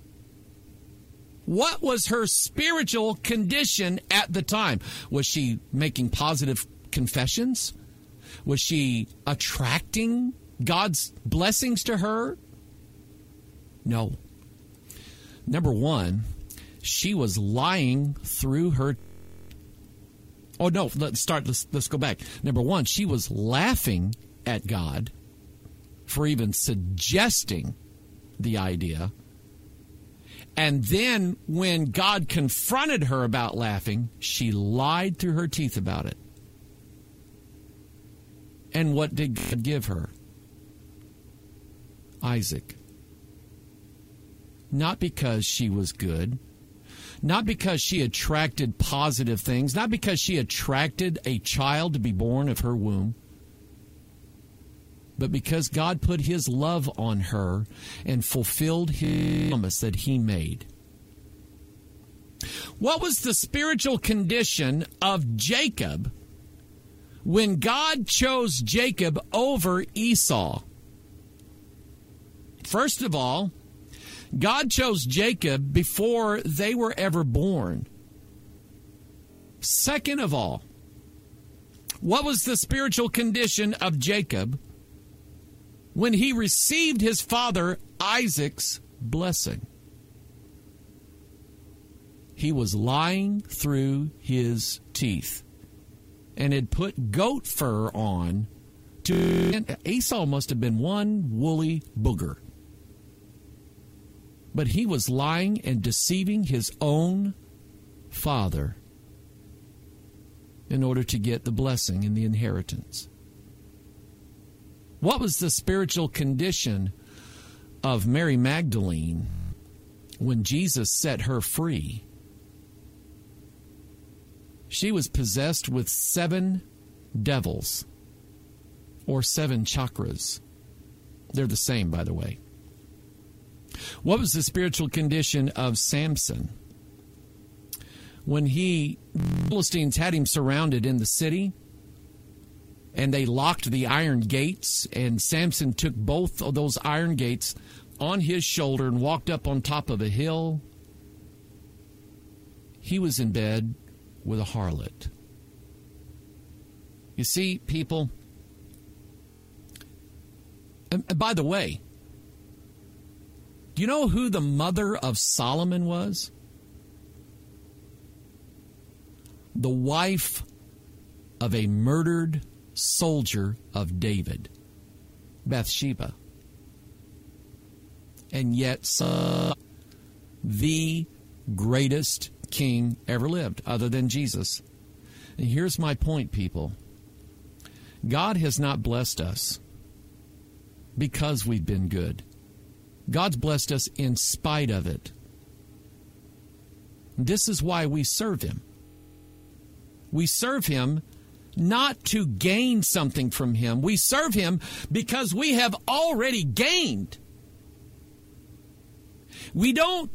What was her spiritual condition at the time? Was she making positive confessions? Was she attracting God's blessings to her? No. Number one, she was lying through her. Oh, no, let's go back. Number one, she was laughing at God for even suggesting the idea. And then when God confronted her about laughing, she lied through her teeth about it. And what did God give her? Isaac. Not because she was good, not because she attracted positive things, not because she attracted a child to be born of her womb, but because God put His love on her and fulfilled His promise that He made. What was the spiritual condition of Jacob when God chose Jacob over Esau? First of all, God chose Jacob before they were ever born. Second of all, what was the spiritual condition of Jacob when he received his father Isaac's blessing? He was lying through his teeth and had put goat fur on. Esau must have been one woolly booger. But he was lying and deceiving his own father in order to get the blessing and the inheritance. What was the spiritual condition of Mary Magdalene when Jesus set her free? She was possessed with 7 devils, or 7 chakras. They're the same, by the way. What was the spiritual condition of Samson when the Philistines had him surrounded in the city and they locked the iron gates, and Samson took both of those iron gates on his shoulder and walked up on top of a hill? He was in bed with a harlot. You see, people, and by the way, do you know who the mother of Solomon was? The wife of a murdered soldier of David, Bathsheba. And yet, the greatest king ever lived, other than Jesus. And here's my point, people. God has not blessed us because we've been good. God's blessed us in spite of it. This is why we serve Him. We serve Him not to gain something from Him. We serve Him because we have already gained. We don't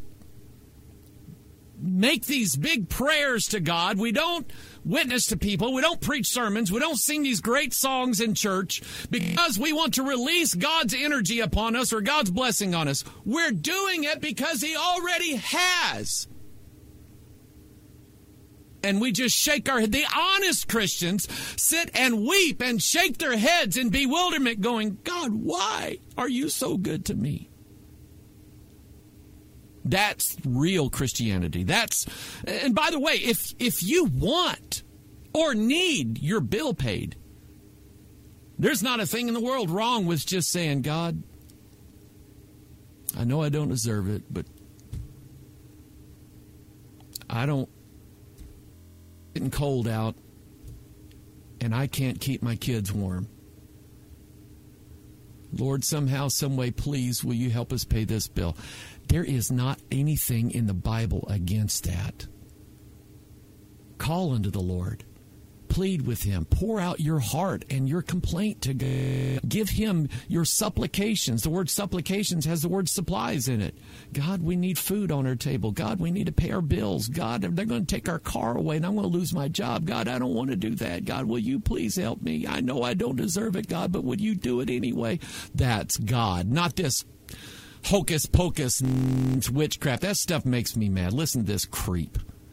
make these big prayers to God. We don't witness to people. We don't preach sermons. We don't sing these great songs in church because we want to release God's energy upon us or God's blessing on us. We're doing it because He already has. And we just shake our head. The honest Christians sit and weep and shake their heads in bewilderment going, God, why are you so good to me? That's real Christianity. And by the way, if you want or need your bill paid, there's not a thing in the world wrong with just saying, God, I know I don't deserve it, but I don't. It's getting cold out, and I can't keep my kids warm. Lord, somehow, some way, please, will you help us pay this bill? There is not anything in the Bible against that. Call unto the Lord. Plead with him. Pour out your heart and your complaint to God. Give him your supplications. The word supplications has the word supplies in it. God, we need food on our table. God, we need to pay our bills. God, they're going to take our car away and I'm going to lose my job. God, I don't want to do that. God, will you please help me? I know I don't deserve it, God, but would you do it anyway? That's God, not this hocus pocus witchcraft. That stuff makes me mad. Listen to this creep.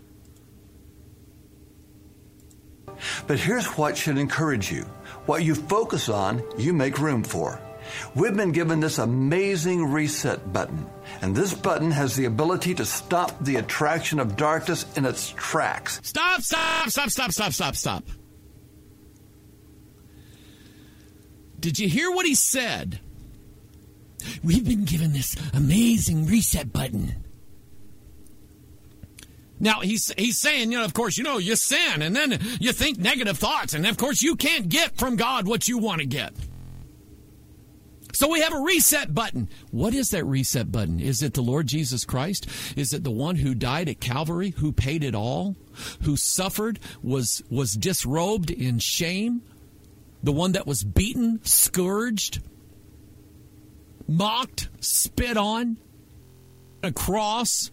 But here's what should encourage you. What you focus on, you make room for. We've been given this amazing reset button, and this button has the ability to stop the attraction of darkness in its tracks. Stop. Did you hear what he said? We've been given this amazing reset button. Now, he's saying, of course, you sin, and then you think negative thoughts, and of course, you can't get from God what you want to get. So we have a reset button. What is that reset button? Is it the Lord Jesus Christ? Is it the one who died at Calvary, who paid it all, who suffered, was disrobed in shame, the one that was beaten, scourged, mocked, spit on, a cross?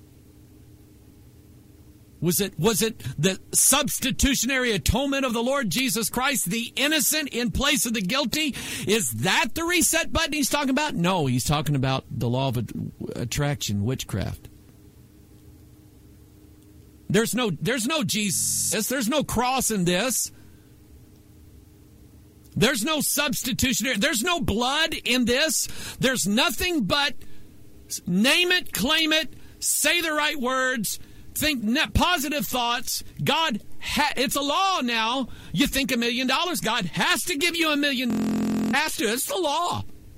Was it the substitutionary atonement of the Lord Jesus Christ, the innocent in place of the guilty? Is that the reset button he's talking about? No, he's talking about the law of attraction, witchcraft. There's no Jesus. There's no cross in this. There's no substitutionary. There's no blood in this. There's nothing but name it, claim it, say the right words, think positive thoughts. God, it's a law now. You think $1 million, God has to give you $1 million. Has to. It's the law.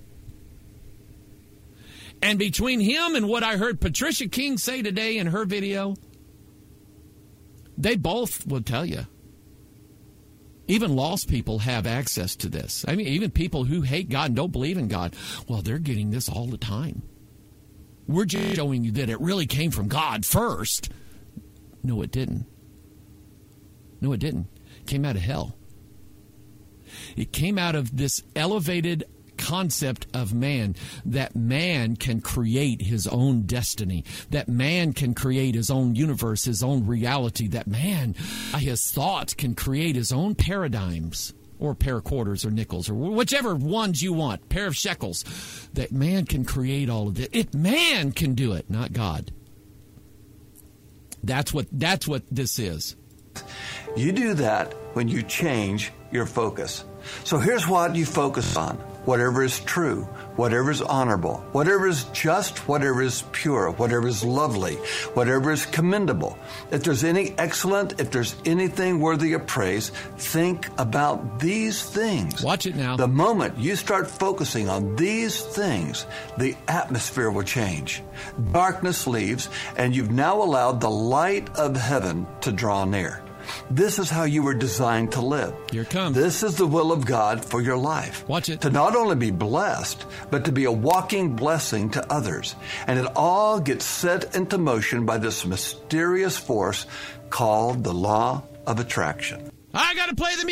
And between him and what I heard Patricia King say today in her video, they both will tell you. Even lost people have access to this. I mean, even people who hate God and don't believe in God, well, they're getting this all the time. We're just showing you that it really came from God first. No, it didn't. No, it didn't. It came out of hell. It came out of this elevated concept of man, that man can create his own destiny, that man can create his own universe, his own reality, that man, by his thoughts, can create his own paradigms, or pair of quarters or nickels, or whichever ones you want, pair of shekels, that man can create all of it. Man can do it, not God. That's what this is. You do that when you change your focus. So here's what you focus on. Whatever is true, whatever is honorable, whatever is just, whatever is pure, whatever is lovely, whatever is commendable. If there's any excellent, if there's anything worthy of praise, think about these things. Watch it now. The moment you start focusing on these things, the atmosphere will change. Darkness leaves, and you've now allowed the light of heaven to draw near. This is how you were designed to live. Here it comes. This is the will of God for your life. Watch it. To not only be blessed, but to be a walking blessing to others. And it all gets set into motion by this mysterious force called the law of attraction. I got to play the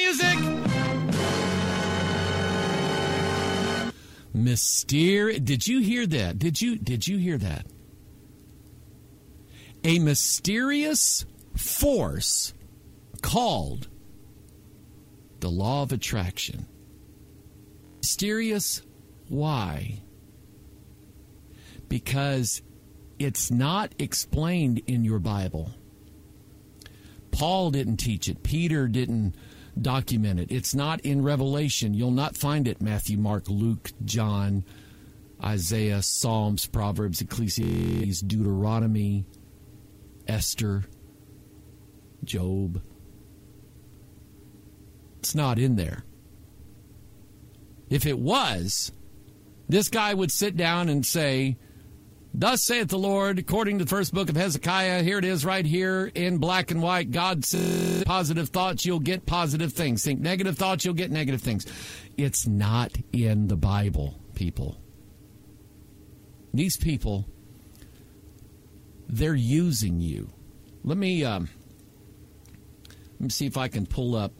music. Did you hear that? Did you hear that? A mysterious force called the law of attraction. Mysterious. Why? Because it's not explained in your Bible. Paul didn't teach it. Peter didn't document it. It's not in Revelation. You'll not find it Matthew, Mark, Luke, John, Isaiah, Psalms, Proverbs, Ecclesiastes, Deuteronomy, Esther, Job. It's not in there. If it was, this guy would sit down and say, Thus saith the Lord, according to the first book of Hezekiah. Here it is right here in black and white. God says, positive thoughts, you'll get positive things. Think negative thoughts, you'll get negative things. It's not in the Bible, people. These people, they're using you. Let me see if I can pull up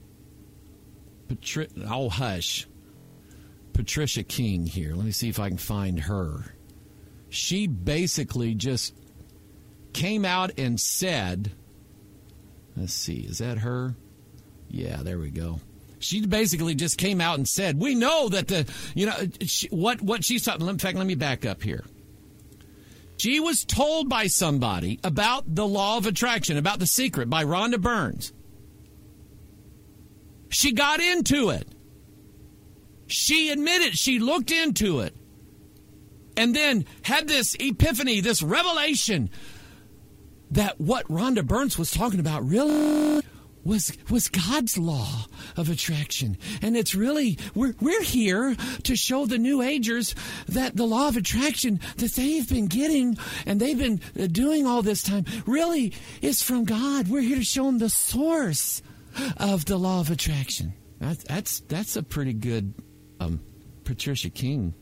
Patricia King here. Let me see if I can find her. She basically just came out and said, let's see, is that her? Yeah, there we go. She basically just came out and said, we know that what she's talking. In fact, let me back up here. She was told by somebody about the law of attraction, about The Secret by Rhonda Burns. She got into it. She admitted she looked into it. And then had this epiphany, this revelation that what Rhonda Burns was talking about really was God's law of attraction. And it's really, we're here to show the New Agers that the law of attraction that they've been getting and they've been doing all this time really is from God. We're here to show them the source of the law of attraction. That's a pretty good Patricia King.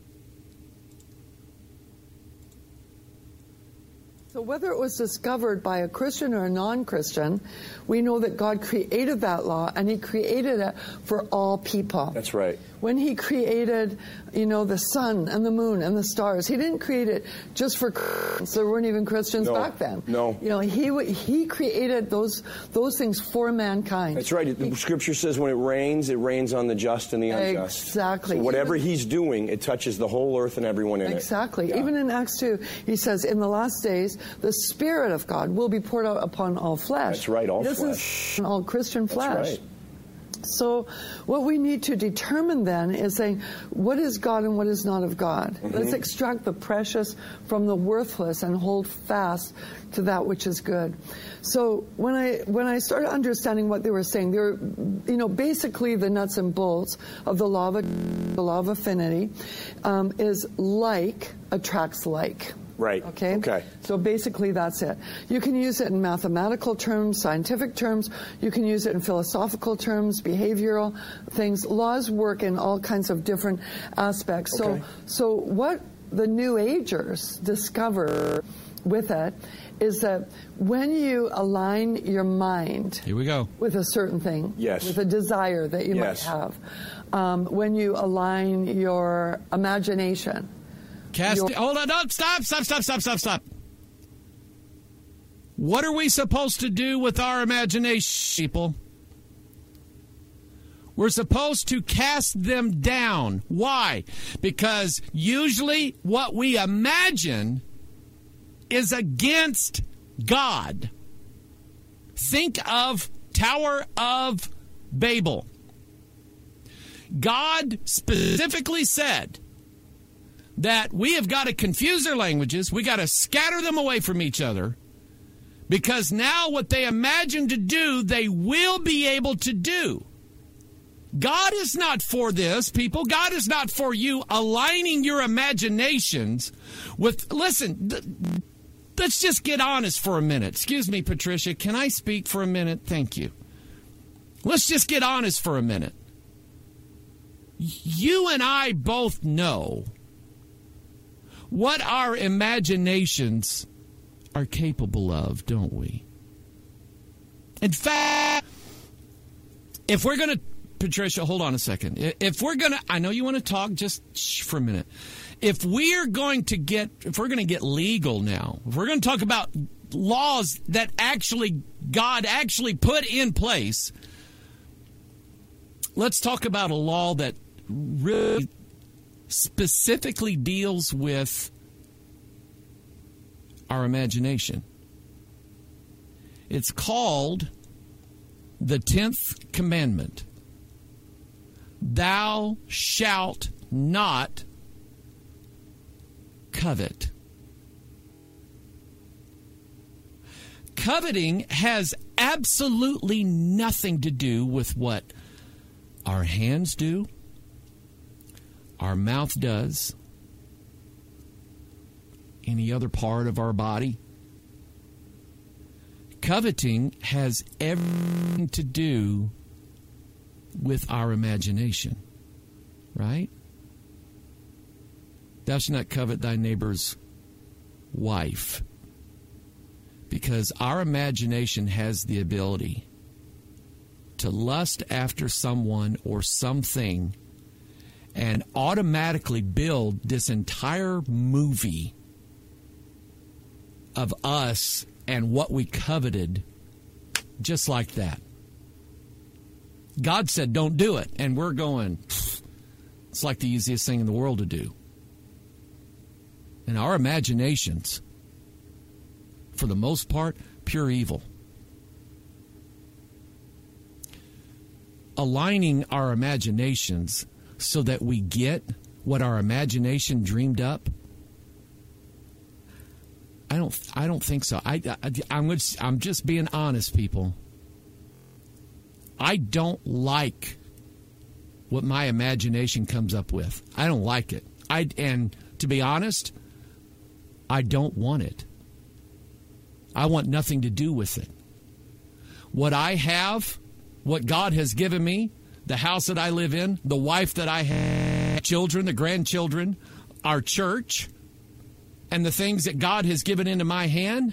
So whether it was discovered by a Christian or a non-Christian, we know that God created that law, and he created it for all people. That's right. When he created, the sun and the moon and the stars, he didn't create it just for Christians. There weren't even Christians back then. No. He created those things for mankind. That's right. The Scripture says when it rains on the just and the unjust. Exactly. So whatever he's doing, it touches the whole earth and everyone in it. Exactly. Yeah. Even in Acts 2, he says, in the last days, the Spirit of God will be poured out upon all flesh. That's right, all flesh. This is all Christian flesh. That's right. So what we need to determine then is saying, what is God and what is not of God? Mm-hmm. Let's extract the precious from the worthless and hold fast to that which is good. So when I started understanding what they were saying, they were, basically the nuts and bolts of the law of affinity is like attracts like. Right. Okay. So basically that's it. You can use it in mathematical terms, scientific terms. You can use it in philosophical terms, behavioral things. Laws work in all kinds of different aspects. Okay. So what the New Agers discover with it is that when you align your mind here we go with a certain thing, yes, with a desire that you might have, when you align your imagination, hold on, no, stop. What are we supposed to do with our imagination, people? We're supposed to cast them down. Why? Because usually what we imagine is against God. Think of Tower of Babel. God specifically said that we have got to confuse their languages. We got to scatter them away from each other, because now what they imagine to do, they will be able to do. God is not for this, people. God is not for you aligning your imaginations with, listen, let's just get honest for a minute. Excuse me, Patricia, can I speak for a minute? Thank you. Let's just get honest for a minute. You and I both know what our imaginations are capable of, don't we? In fact, if we're going to, Patricia, hold on a second. If we're going to, I know you want to talk, just for a minute. If we're going to get legal now, if we're going to talk about laws that God actually put in place, let's talk about a law that really specifically deals with our imagination. It's called the 10th commandment. Thou shalt not covet. Coveting has absolutely nothing to do with what our hands do, our mouth does, any other part of our body. Coveting has everything to do with our imagination, right? Thou shalt not covet thy neighbor's wife, because our imagination has the ability to lust after someone or something and automatically build this entire movie of us and what we coveted just like that. God said, don't do it. And we're going, it's like the easiest thing in the world to do. And our imaginations, for the most part, pure evil. Aligning our imaginations so that we get what our imagination dreamed up, I don't think so. I'm just being honest, people. I don't like what my imagination comes up with. I don't like it. And to be honest, I don't want it. I want nothing to do with it. What I have, what God has given me, the house that I live in, the wife that I have, children, the grandchildren, our church, and the things that God has given into my hand,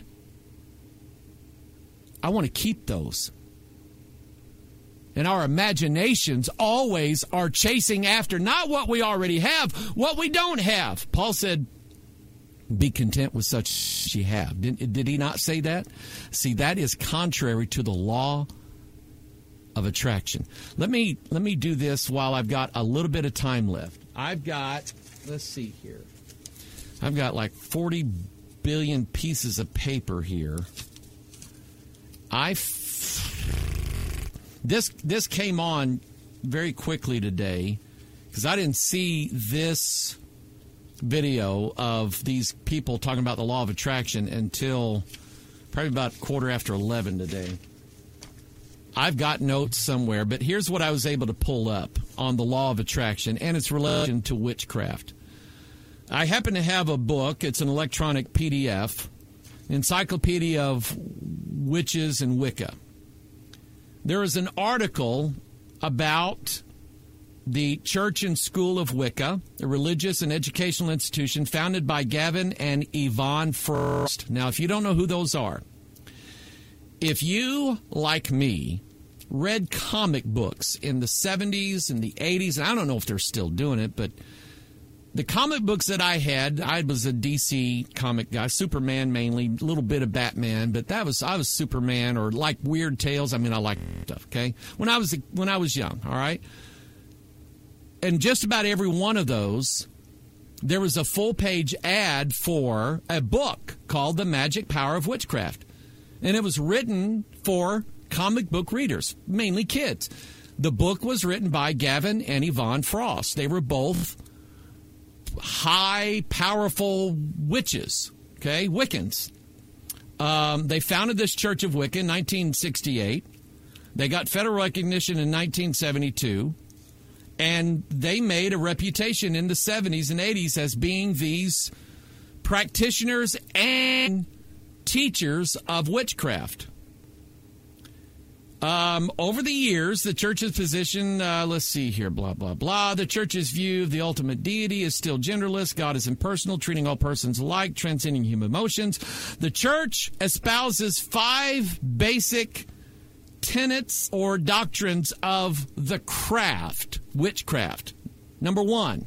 I want to keep those. And our imaginations always are chasing after not what we already have, what we don't have. Paul said, be content with such as you have. Did he not say that? See, that is contrary to the law of attraction. Let me do this while I've got a little bit of time left. Let's see here. I've got like 40 billion pieces of paper here. This came on very quickly today because I didn't see this video of these people talking about the law of attraction until probably about 11:15 today. I've got notes somewhere, but here's what I was able to pull up on the law of attraction and its relation to witchcraft. I happen to have a book. It's an electronic PDF, Encyclopedia of Witches and Wicca. There is an article about the Church and School of Wicca, a religious and educational institution founded by Gavin and Yvonne Frost. Now, if you don't know who those are, if you, like me, read comic books in the 70s and the 80s, and I don't know if they're still doing it, but the comic books that I had, I was a DC comic guy, Superman mainly, a little bit of Batman, but I was Superman, or like Weird Tales. I mean, I like stuff, okay? When I was young, all right? And just about every one of those, there was a full-page ad for a book called The Magic Power of Witchcraft. And it was written for comic book readers, mainly kids. The book was written by Gavin and Yvonne Frost. They were both high, powerful witches, okay, Wiccans. They founded this Church of Wicca in 1968. They got federal recognition in 1972. And they made a reputation in the 70s and 80s as being these practitioners and teachers of witchcraft. Over the years, the church's position, let's see here, blah, blah, blah. The church's view of the ultimate deity is still genderless. God is impersonal, treating all persons alike, transcending human emotions. The church espouses 5 basic tenets or doctrines of the craft, witchcraft. Number 1,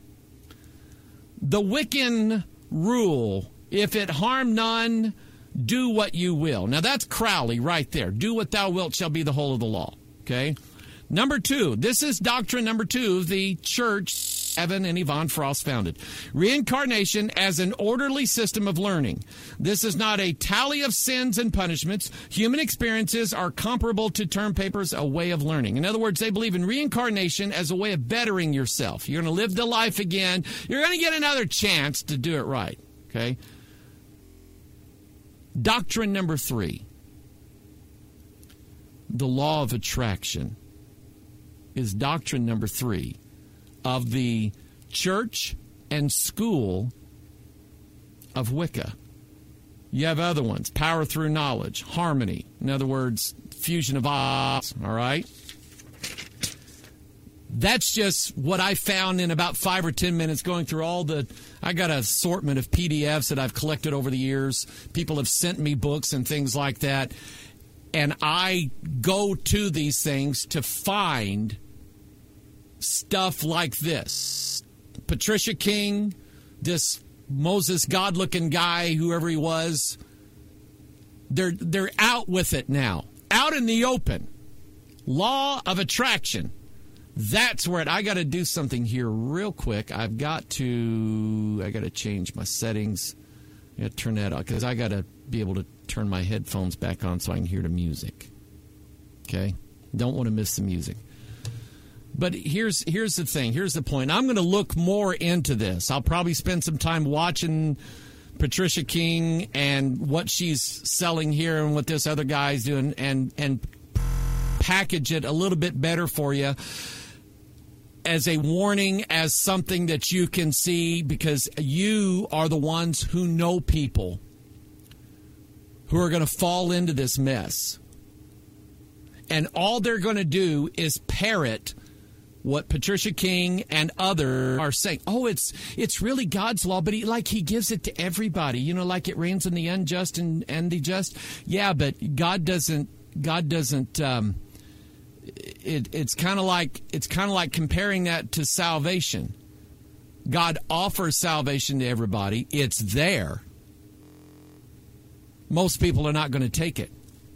the Wiccan rule, if it harm none, do what you will. Now, that's Crowley right there. Do what thou wilt shall be the whole of the law. Okay? Number 2, this is doctrine number 2, the church Evan and Yvonne Frost founded. Reincarnation as an orderly system of learning. This is not a tally of sins and punishments. Human experiences are comparable to term papers, a way of learning. In other words, they believe in reincarnation as a way of bettering yourself. You're going to live the life again. You're going to get another chance to do it right. Okay? Doctrine number 3, the law of attraction, is doctrine number 3 of the Church and School of Wicca. You have other ones, power through knowledge, harmony. In other words, fusion of odds, all right? That's just what I found in about 5 or 10 minutes going through I got an assortment of PDFs that I've collected over the years. People have sent me books and things like that. And I go to these things to find stuff like this. Patricia King, this Moses God-looking guy, whoever he was, they're out with it now. Out in the open. Law of attraction. That's where I got to do something here real quick. I got to change my settings. I got to turn that off because I got to be able to turn my headphones back on so I can hear the music. Okay? Don't want to miss the music. But here's the thing. Here's the point. I'm going to look more into this. I'll probably spend some time watching Patricia King and what she's selling here and what this other guy's doing and package it a little bit better for you as a warning, as something that you can see, because you are the ones who know people who are going to fall into this mess. And all they're going to do is parrot what Patricia King and others are saying. Oh, it's really God's law, but he gives it to everybody. You know, like it rains on the unjust and the just. Yeah, but God doesn't. It's kind of like comparing that to salvation. God offers salvation to everybody. It's there. Most people are not going to take it.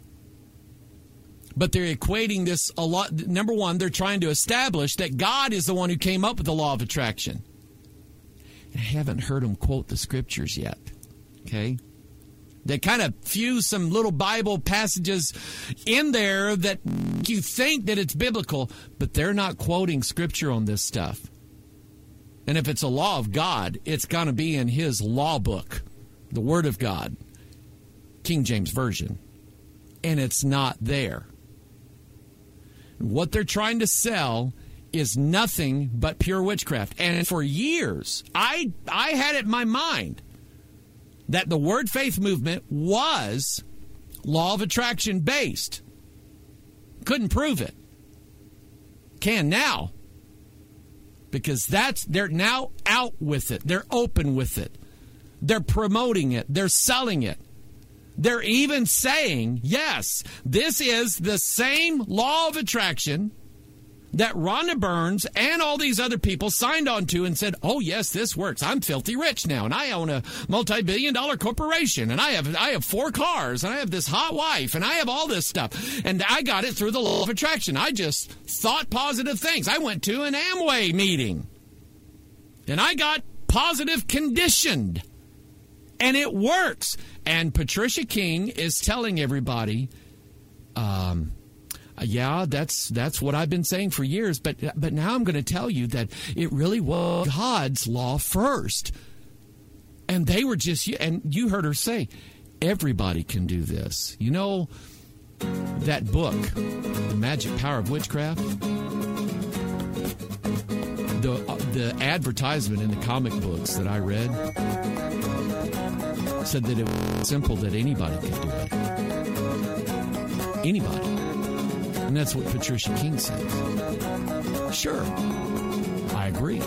But they're equating this a lot. Number one, they're trying to establish that God is the one who came up with the law of attraction. I haven't heard them quote the scriptures yet. Okay? They kind of fuse some little Bible passages in there that you think that it's biblical, but they're not quoting scripture on this stuff. And if it's a law of God, it's going to be in his law book, the Word of God, King James Version. And it's not there. What they're trying to sell is nothing but pure witchcraft. And for years, I had it in my mind that the Word Faith movement was law of attraction based. Couldn't prove it. Can now. Because they're now out with it. They're open with it. They're promoting it. They're selling it. They're even saying, yes, this is the same law of attraction that Rhonda Burns and all these other people signed on to and said, oh, yes, this works. I'm filthy rich now, and I own a multi-billion-dollar corporation, and I have 4 cars, and I have this hot wife, and I have all this stuff. And I got it through the law of attraction. I just thought positive things. I went to an Amway meeting, and I got positive conditioned, and it works. And Patricia King is telling everybody, yeah, that's what I've been saying for years, but now I'm going to tell you that it really was God's law first. And they were and you heard her say, everybody can do this. You know, that book, The Magic Power of Witchcraft, the advertisement in the comic books that I read said that it was simple, that anybody could do it. Anybody. And that's what Patricia King says. Sure, I agree.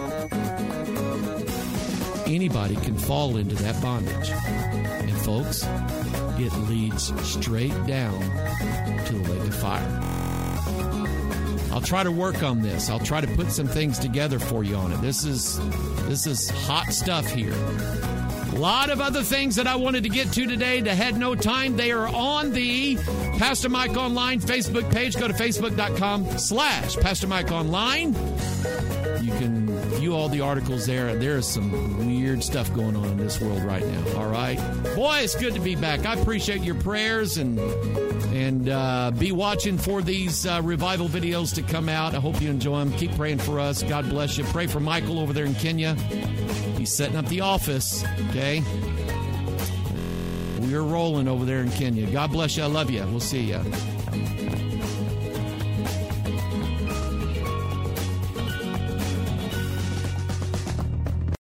Anybody can fall into that bondage. And folks, it leads straight down to the lake of fire. I'll try to work on this. I'll try to put some things together for you on it. This is hot stuff here. A lot of other things that I wanted to get to today that had no time. They are on the Pastor Mike Online Facebook page. Go to facebook.com/Pastor Mike Online. You can view all the articles there. There is some weird stuff going on in this world right now. All right. Boy, it's good to be back. I appreciate your prayers and be watching for these revival videos to come out. I hope you enjoy them. Keep praying for us. God bless you. Pray for Michael over there in Kenya. He's setting up the office, okay? We're rolling over there in Kenya. God bless you. I love you. We'll see you.